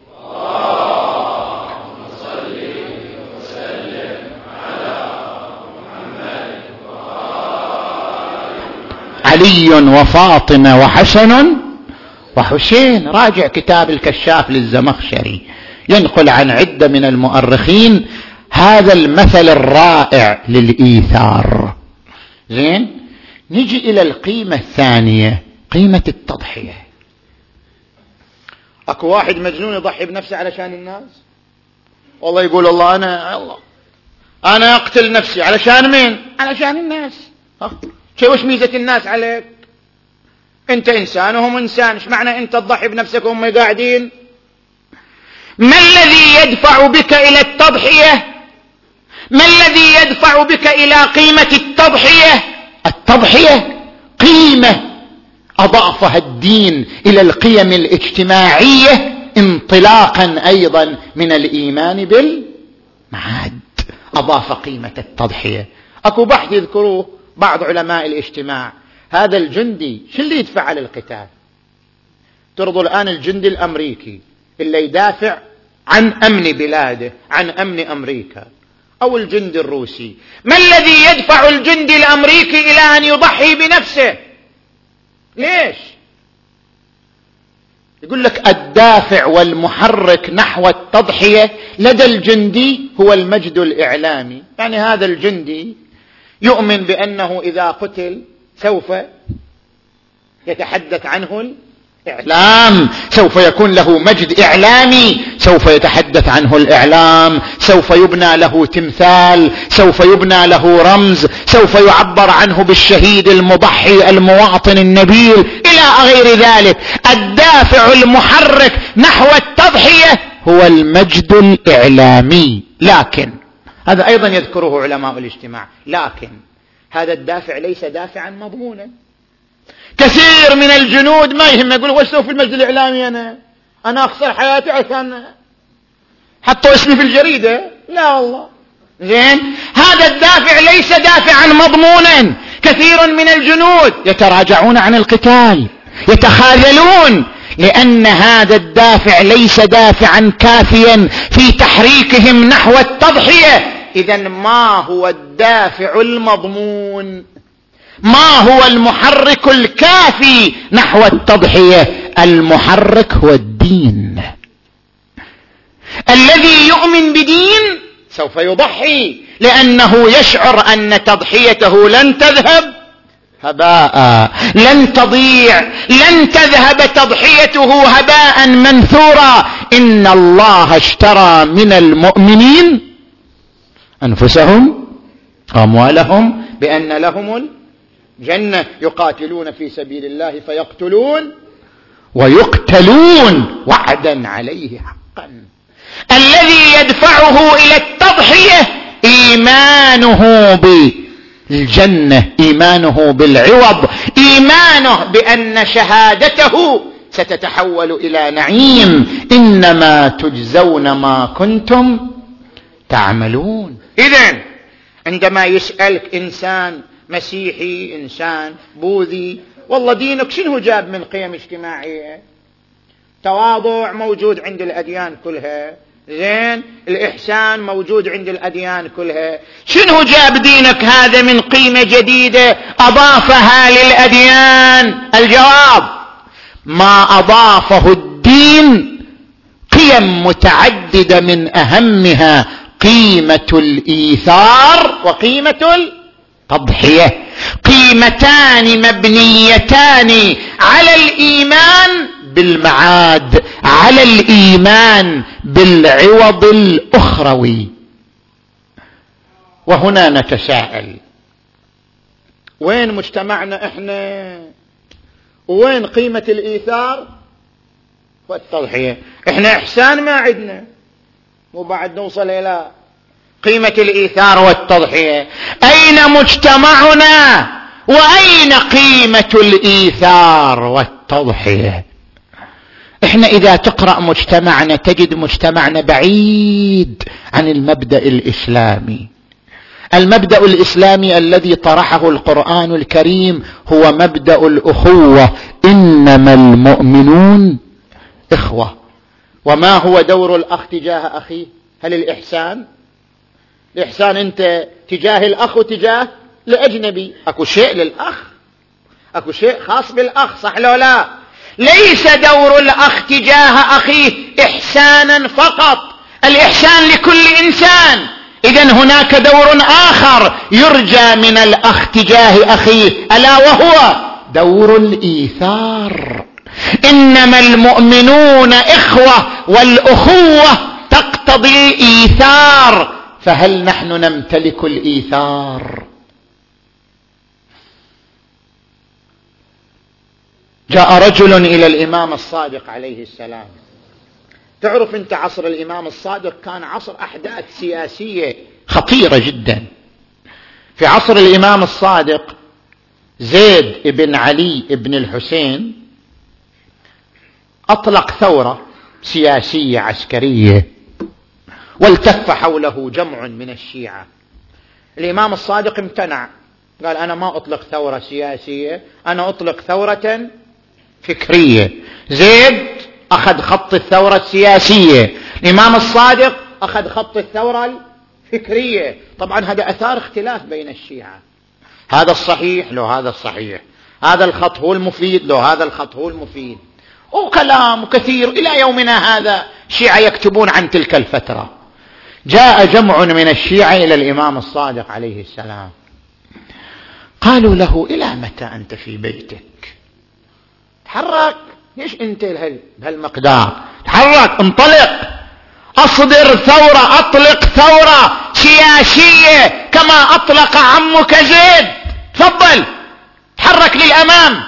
علي وفاطمة وحسن وحسين. راجع كتاب الكشاف للزمخشري، ينقل عن عدة من المؤرخين هذا المثل الرائع للإيثار. زين، نجي إلى القيمة الثانية، قيمة التضحية. أكو واحد مجنون يضحي بنفسه علشان الناس، والله يقول الله أنا الله أنا أقتل نفسي علشان مين؟ علشان الناس. شو وش ميزة الناس عليك؟ أنت إنسان وهم إنسان، إيش معنى أنت تضحي بنفسك وهم قاعدين؟ ما الذي يدفع بك إلى التضحية؟ ما الذي يدفع بك إلى قيمة التضحية؟ التضحية قيمة أضافها الدين إلى القيم الاجتماعية انطلاقا أيضا من الإيمان بالمعاد. أضاف قيمة التضحية. أكو بحث يذكروه بعض علماء الاجتماع، هذا الجندي شو اللي يدفع على القتال؟ ترضوا الآن الجندي الأمريكي اللي يدافع عن أمن بلاده، عن أمن أمريكا، أو الجندي الروسي، ما الذي يدفع الجندي الأمريكي إلى أن يضحي بنفسه؟ ليش؟ يقول لك الدافع والمحرك نحو التضحية لدى الجندي هو المجد الإعلامي. يعني هذا الجندي يؤمن بأنه إذا قتل سوف يتحدث عنه الإعلام، سوف يكون له مجد إعلامي، سوف يتحدث عنه الإعلام، سوف يبنى له تمثال، سوف يبنى له رمز، سوف يعبر عنه بالشهيد المضحي المواطن النبيل إلى غير ذلك. الدافع المحرك نحو التضحية هو المجد الإعلامي. لكن هذا أيضا يذكره علماء الاجتماع، لكن هذا الدافع ليس دافعا مضمونا. كثير من الجنود ما يهم، يقول وش سوف في المجد الإعلامي؟ أنا أنا أخسر حياتي عشان حطوا اسمي في الجريدة؟ لا والله. زين، هذا الدافع ليس دافعا مضمونا. كثير من الجنود يتراجعون عن القتال، يتخاذلون، لأن هذا الدافع ليس دافعا كافيا في تحريكهم نحو التضحية. إذن ما هو الدافع المضمون؟ ما هو المحرك الكافي نحو التضحية؟ المحرك هو الدين. الذي يؤمن بدين سوف يضحي، لأنه يشعر أن تضحيته لن تذهب هباء، لن تضيع، لن تذهب تضحيته هباء منثورا. إن الله اشترى من المؤمنين أنفسهم وأموالهم بأن لهم الجنة، يقاتلون في سبيل الله فيقتلون ويقتلون وعدا عليه حقا. الذي يدفعه إلى التضحية إيمانه بالجنة، إيمانه بالعوض، إيمانه بأن شهادته ستتحول إلى نعيم. إنما تجزون ما كنتم تعملون. إذن عندما يسألك إنسان مسيحي، إنسان بوذي، والله دينك شنو جاب من قيم اجتماعية؟ تواضع موجود عند الأديان كلها، زين، الإحسان موجود عند الأديان كلها. شنو جاب دينك هذا من قيمة جديدة أضافها للأديان؟ الجواب: ما أضافه الدين قيم متعددة من أهمها قيمة الإيثار وقيمة التضحية، قيمتان مبنيتان على الإيمان بالمعاد، على الإيمان بالعوض الأخروي. وهنا نتساءل، وين مجتمعنا احنا؟ وين قيمة الإيثار والتضحية؟ احنا إحسان ما عندنا، وبعد نوصل إلى قيمة الإيثار والتضحية. أين مجتمعنا وأين قيمة الإيثار والتضحية؟ احنا إذا تقرأ مجتمعنا تجد مجتمعنا بعيد عن المبدأ الإسلامي. المبدأ الإسلامي الذي طرحه القرآن الكريم هو مبدأ الأخوة، إنما المؤمنون إخوة. وما هو دور الأخ تجاه أخيه؟ هل الإحسان؟ الإحسان أنت تجاه الأخ وتجاه الأجنبي. أكو شيء للأخ، أكو شيء خاص بالأخ، صح لو لا؟ ليس دور الأخ تجاه أخيه إحسانا فقط، الإحسان لكل إنسان. إذن هناك دور آخر يرجى من الأخ تجاه أخيه، ألا وهو دور الإيثار. إنما المؤمنون إخوة، والأخوة تقتضي الإيثار. فهل نحن نمتلك الإيثار؟ جاء رجل إلى الإمام الصادق عليه السلام. تعرف أنت عصر الإمام الصادق كان عصر أحداث سياسية خطيرة جدا. في عصر الإمام الصادق زيد بن علي بن الحسين أطلق ثورة سياسية عسكرية، والتف حوله جمع من الشيعة. الإمام الصادق امتنع، قال أنا ما أطلق ثورة سياسية، أنا أطلق ثورة فكرية. زيد أخذ خط الثورة السياسية، الإمام الصادق أخذ خط الثورة الفكرية. طبعا هذا أثار اختلاف بين الشيعة، هذا الصحيح لو هذا الصحيح، هذا الخط هو المفيد لو هذا الخط هو المفيد، وكلام كثير. إلى يومنا هذا الشيعة يكتبون عن تلك الفترة. جاء جمع من الشيعة إلى الإمام الصادق عليه السلام، قالوا له إلى متى أنت في بيتك؟ تحرك، ليش أنت بهالمقدار؟ تحرك، انطلق، أصدر ثورة، أطلق ثورة سياسية كما أطلق عمك زيد، تفضل تحرك للأمام.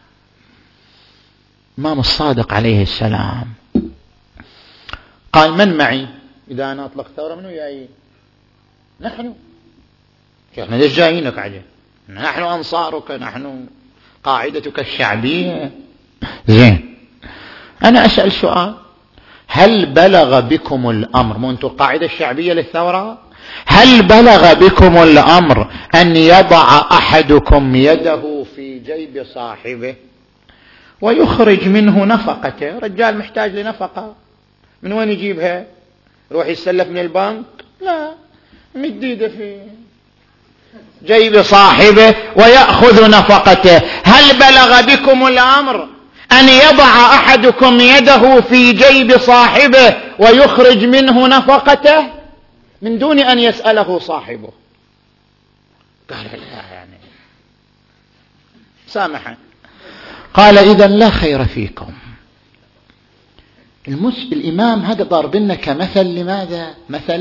الإمام الصادق عليه السلام قال من معي؟ إذا أنا أطلق ثورة منو جايين؟ نحن. احنا ليش جايينك عجل؟ نحن أنصارك، نحن قاعدتك الشعبية. زين، أنا أسأل سؤال، هل بلغ بكم الأمر، مو أنتم القاعدة الشعبية للثورة، هل بلغ بكم الأمر أن يضع أحدكم يده في جيب صاحبه ويخرج منه نفقته؟ رجال محتاج لنفقة، من وين يجيبها؟ يروح يستلف من البنك؟ لا، مديده في جيب صاحبه ويأخذ نفقته. هل بلغ بكم الأمر أن يضع أحدكم يده في جيب صاحبه ويخرج منه نفقته من دون أن يسأله صاحبه؟ قال لا، يعني سامحا. قال إذن لا خير فيكم. المس... الإمام هذا ضرب لنا كمثل، لماذا؟ مثل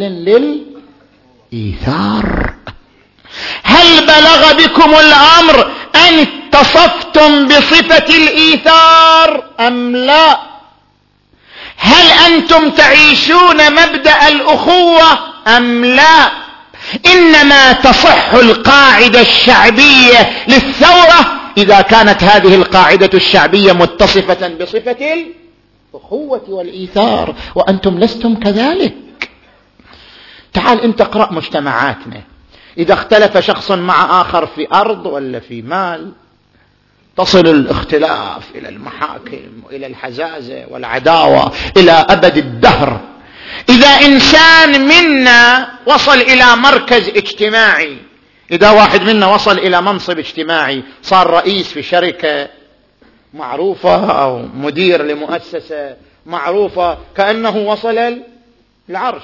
للإيثار. هل بلغ بكم الأمر أن اتصفتم بصفة الإيثار أم لا؟ هل أنتم تعيشون مبدأ الأخوة أم لا؟ إنما تصح القاعدة الشعبية للثورة إذا كانت هذه القاعدة الشعبية متصفة بصفة الأخوة والإيثار، وأنتم لستم كذلك. تعال أنت اقرأ مجتمعاتنا، إذا اختلف شخص مع آخر في أرض ولا في مال تصل الاختلاف إلى المحاكم وإلى الحزازة والعداوة إلى أبد الدهر. إذا إنسان منا وصل إلى مركز اجتماعي، إذا واحد منا وصل إلى منصب اجتماعي، صار رئيس في شركة معروفة أو مدير لمؤسسة معروفة كأنه وصل العرش.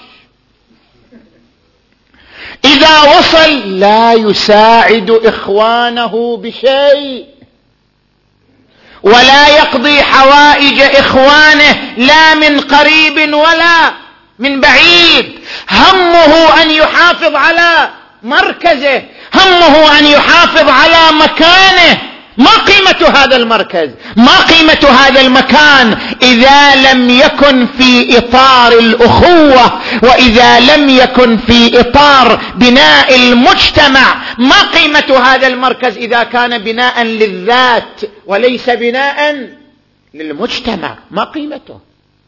إذا وصل لا يساعد إخوانه بشيء ولا يقضي حوائج إخوانه لا من قريب ولا من بعيد. همه أن يحافظ على مركزه، همه أن يحافظ على مكانه. ما قيمة هذا المركز؟ ما قيمة هذا المكان إذا لم يكن في إطار الأخوة، وإذا لم يكن في إطار بناء المجتمع؟ ما قيمة هذا المركز إذا كان بناء للذات وليس بناء للمجتمع؟ ما قيمته؟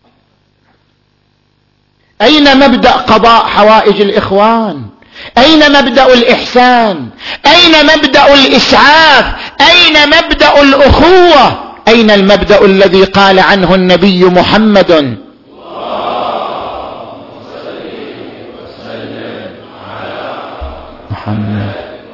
أين مبدأ قضاء حوائج الإخوان؟ أين مبدأ الإحسان؟ أين مبدأ الإسعاف؟ أين مبدأ الأخوة؟ أين المبدأ الذي قال عنه النبي محمد اللهم صل وسلم على محمد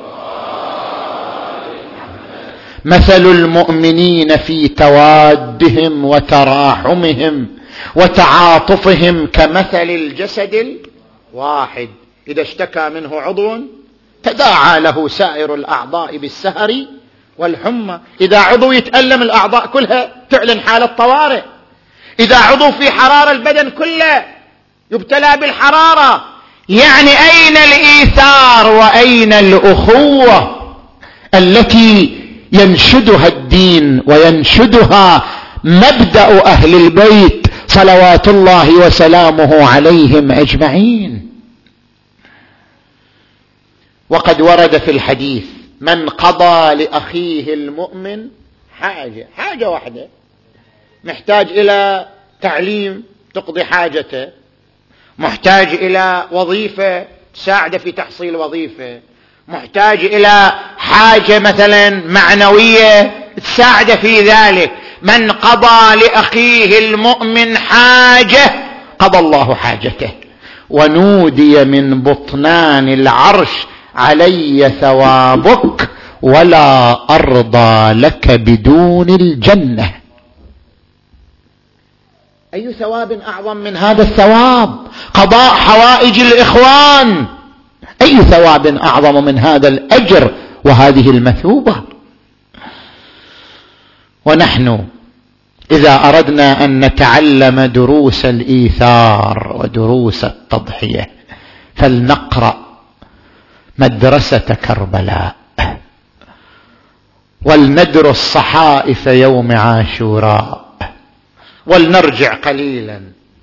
مثل المؤمنين في توادهم وتراحمهم وتعاطفهم كمثل الجسد الواحد إذا اشتكى منه عضو تداعى له سائر الأعضاء بالسهر والحمى. إذا عضو يتألم الأعضاء كلها تعلن حالة طوارئ. إذا عضو في حرارة البدن كله يبتلى بالحرارة. يعني أين الإيثار وأين الأخوة التي ينشدها الدين وينشدها مبدأ أهل البيت صلوات الله وسلامه عليهم أجمعين؟ وقد ورد في الحديث من قضى لأخيه المؤمن حاجة، حاجة واحدة، محتاج إلى تعليم تقضي حاجته، محتاج إلى وظيفة تساعد في تحصيل وظيفة، محتاج إلى حاجة مثلا معنوية تساعد في ذلك. من قضى لأخيه المؤمن حاجة قضى الله حاجته. ونودي من بطنان العرش علي ثوابك ولا أرضى لك بدون الجنة. أي ثواب أعظم من هذا الثواب؟ قضاء حوائج الإخوان. أي ثواب أعظم من هذا الأجر وهذه المثوبة؟ ونحن إذا أردنا أن نتعلم دروس الإيثار ودروس التضحية فلنقرأ مدرسة كربلاء، ولندرس صحائف يوم عاشوراء، ولنرجع قليلا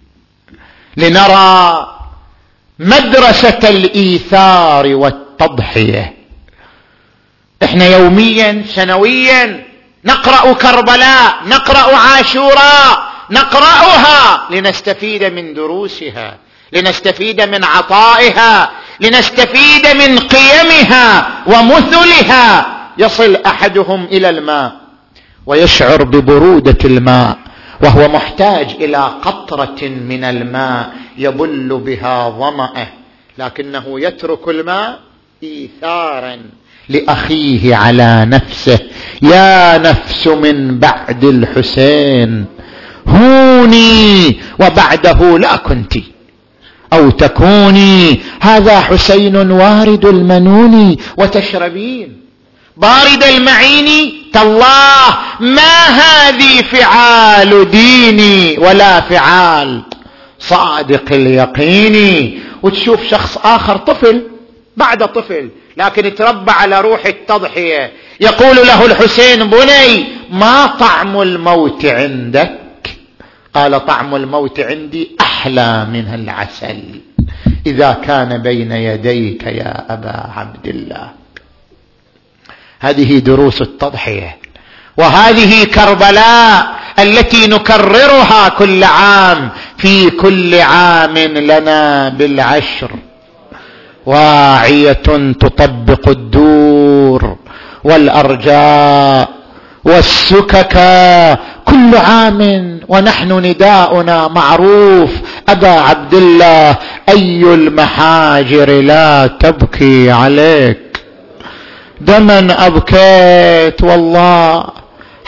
لنرى مدرسة الإيثار والتضحية. احنا يوميا سنويا نقرأ كربلاء، نقرأ عاشوراء، نقرأها لنستفيد من دروسها، لنستفيد من عطائها، لنستفيد من قيمها ومثلها. يصل أحدهم إلى الماء ويشعر ببرودة الماء وهو محتاج إلى قطرة من الماء يبل بها ظمأه، لكنه يترك الماء إيثارا لأخيه على نفسه. يا نفس من بعد الحسين هوني وبعده لا كنتِ أو تكوني، هذا حسين وارد المنون وتشربين بارد المعين. تالله ما هذه فعال ديني ولا فعال صادق اليقين. وتشوف شخص آخر طفل بعد طفل لكن تربى على روح التضحية، يقول له الحسين بني ما طعم الموت عندك؟ قال طعم الموت عندي أحلى من العسل إذا كان بين يديك يا أبا عبد الله. هذه دروس التضحية، وهذه كربلاء التي نكررها كل عام. في كل عام لنا بالعشر واعية تطبق الدور والأرجاء والسكك كل عام، ونحن نداؤنا معروف. أبا عبد الله أي المحاجر لا تبكي عليك دما أبكيت والله حتى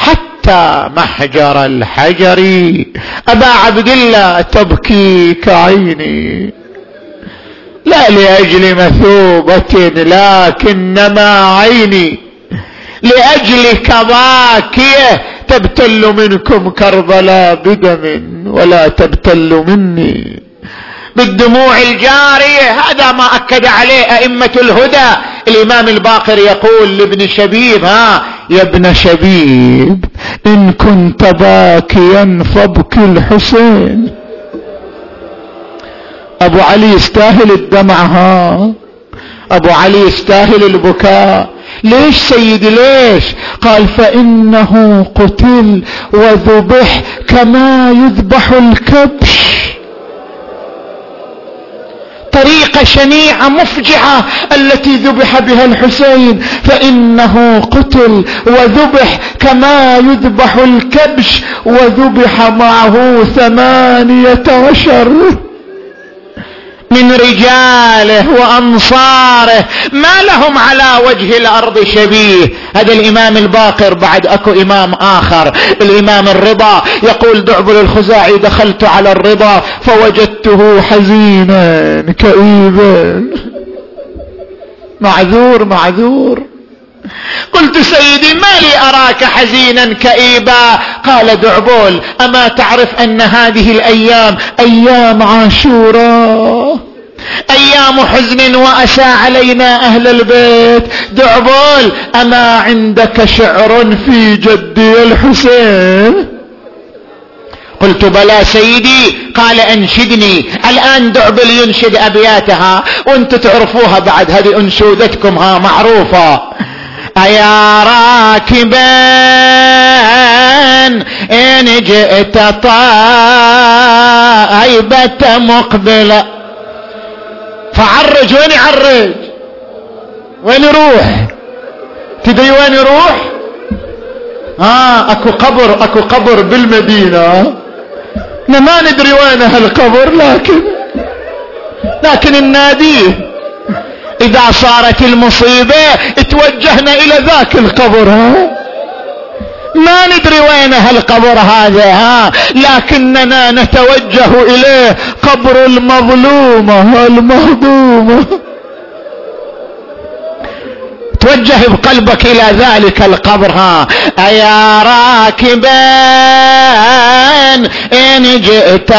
حتى محجر الحجر. أبا عبد الله تبكيك عيني لا لأجل مثوبة لكنما عيني لأجلك باكية تبتل منكم كربلاء بدم ولا تبتل مني بالدموع الجارية. هذا ما أكد عليه أئمة الهدى. الإمام الباقر يقول لابن شبيب: ها يا ابن شبيب إن كنت باكيا فابكي الحسين. أبو علي يستاهل الدمع، ها أبو علي يستاهل البكاء. ليش سيدي ليش؟ قال: فإنه قتل وذبح كما يذبح الكبش. طريقة شنيعة مفجعة التي ذبح بها الحسين، فإنه قتل وذبح كما يذبح الكبش، وذبح معه ثمانية عشر من رجاله وأنصاره ما لهم على وجه الأرض شبيه. هذا الإمام الباقر. بعد أكو إمام آخر الإمام الرضا يقول: دعبل الخزاعي دخلت على الرضا فوجدته حزينا كئيبا. معذور معذور. قلت: سيدي ما لي أراك حزينا كئيبا؟ قال دعبول: أما تعرف أن هذه الأيام أيام عاشوراء، أيام حزن وأسى علينا أهل البيت. دعبول أما عندك شعر في جدي الحسين؟ قلت: بلى سيدي. قال: انشدني. الآن دعبل ينشد أبياتها وانتم تعرفوها بعد، هذه انشودتكم ها معروفة. أيا راكبا إن جئت طائبة مقبلة فعرج. وين يعرج؟ وين يروح؟ تدري وين يروح؟ آه أكو قبر، أكو قبر بالمدينة ما ندري وين هالقبر، لكن لكن الناديه إذا صارت المصيبة اتوجهنا إلى ذاك القبر. ها ما ندري وين هالقبر هذا، ها لكننا نتوجه إليه، قبر المظلومة المهضومة. توجه بقلبك إلى ذلك القبر. ها أيا راكبا إن جئت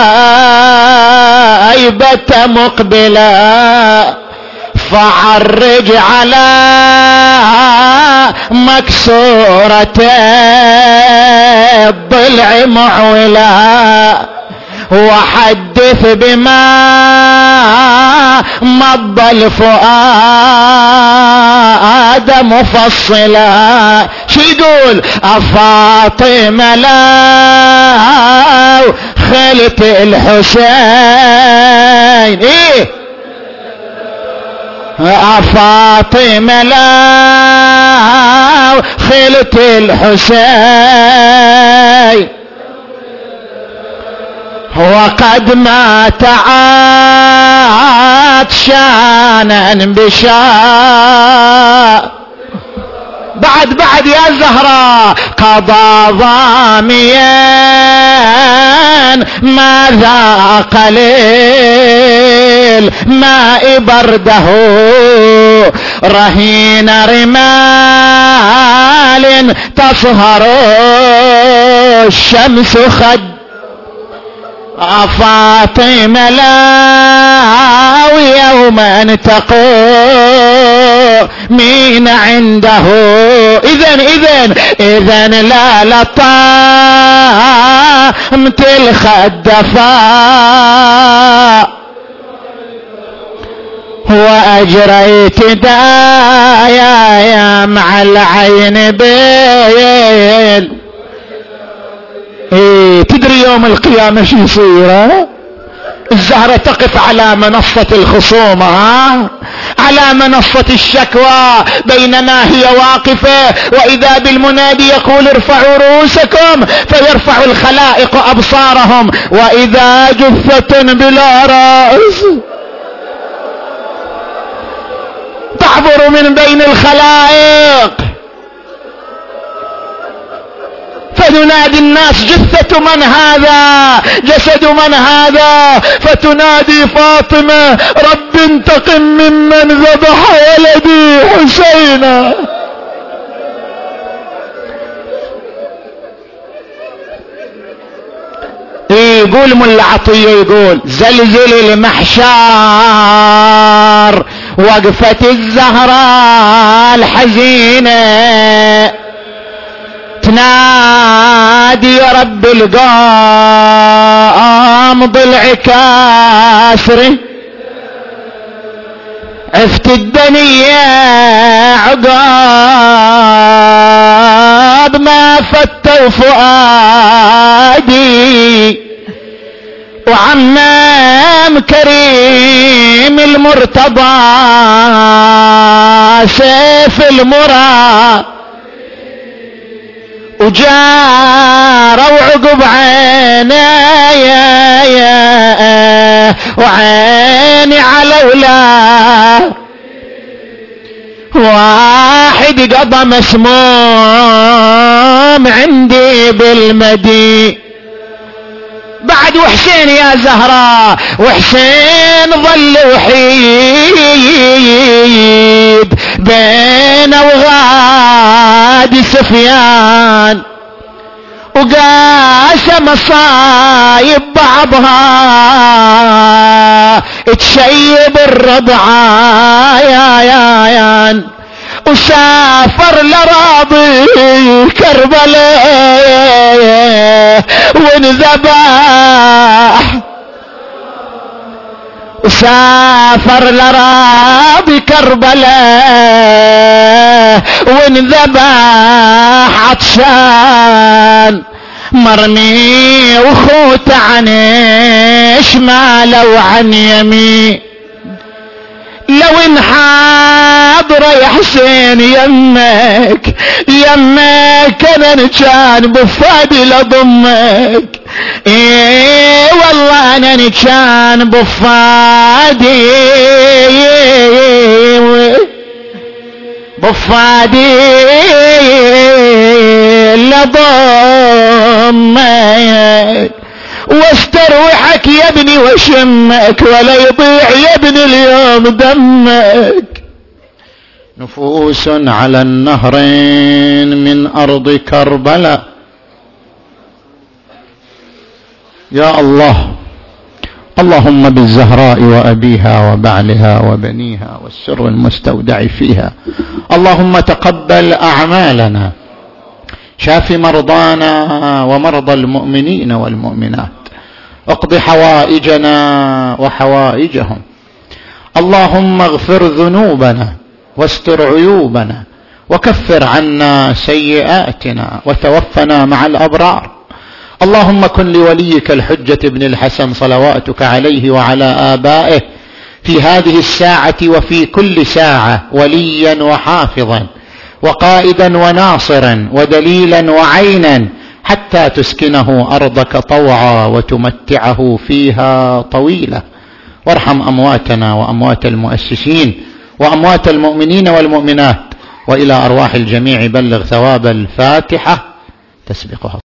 طائبة مقبلا فعرج على مكسورة الضلع معولا وحدث بما مضى الفؤاد مفصلا. شو يقول؟ أفاطمة لو خلت الحسين، إيه فاطمة لو خلت الحسين وقد مات عطشانا بشاء. بعد بعد يا زهراء قضى ظاميا ما ذاق للماء برده رهين رمال تصهر الشمس خد. فاطمة لو يوما تقومين عنده إذن إذن إذن لا لطامت الخدفاء وأجريت دايا مع العين بيل. إيه تدري يوم القيامة شو يصير؟ الزهرة تقف على منصة الخصومة، على منصة الشكوى، بينما هي واقفة وإذا بالمنادي يقول ارفعوا رؤوسكم فيرفع الخلائق أبصارهم وإذا جثة بلا رأس تعبر من بين الخلائق. فينادي الناس جثة من هذا، جسد من هذا، فتنادي فاطمة رب انتقم ممن ذبح ولدي حسينا. يقول ملا عطية يقول زلزل المحشار وقفة الزهراء الحزينة تنادي يا رب القام ضلع كاسره عفت الدنيا عقاب ما فتوا فؤادي وعمام كريم المرتضى سيف المراد وجاروا عقب عيني وعيني على اولاد واحد قضى مسموم عندي بالمدي بعد وحسين يا زهراء وحسين ظل وحيد بين وغاد سفيان وقاس مصايب بعضها تشيب الرضعة يا يا يا وسافر لراضي كربلاء وانذبح وسافر لراضي كربلاء وانذبح عطشان مرمي وخوت عن شمال وعن يمين لو انحاضر يا حسين يمك يمك انا كان بفادي لضمك ايه والله انا كان بفادي بفادي لضمك واستروحك يا ابني وشمك ولا يضيع يا ابني اليوم دمك. نفوس على النهرين من أرض كربلاء يا الله اللهم بالزهراء وأبيها وبعلها وبنيها والسر المستودع فيها اللهم تقبل أعمالنا شاف مرضانا ومرضى المؤمنين والمؤمنات اقض حوائجنا وحوائجهم اللهم اغفر ذنوبنا واستر عيوبنا وكفر عنا سيئاتنا وتوفنا مع الأبرار اللهم كن لوليك الحجة ابن الحسن صلواتك عليه وعلى آبائه في هذه الساعة وفي كل ساعة وليا وحافظا وقائدا وناصرا ودليلا وعينا حتى تسكنه أرضك طوعا وتمتعه فيها طويلا وارحم أمواتنا وأموات المؤسسين وأموات المؤمنين والمؤمنات وإلى أرواح الجميع بلغ ثواب الفاتحة تسبقها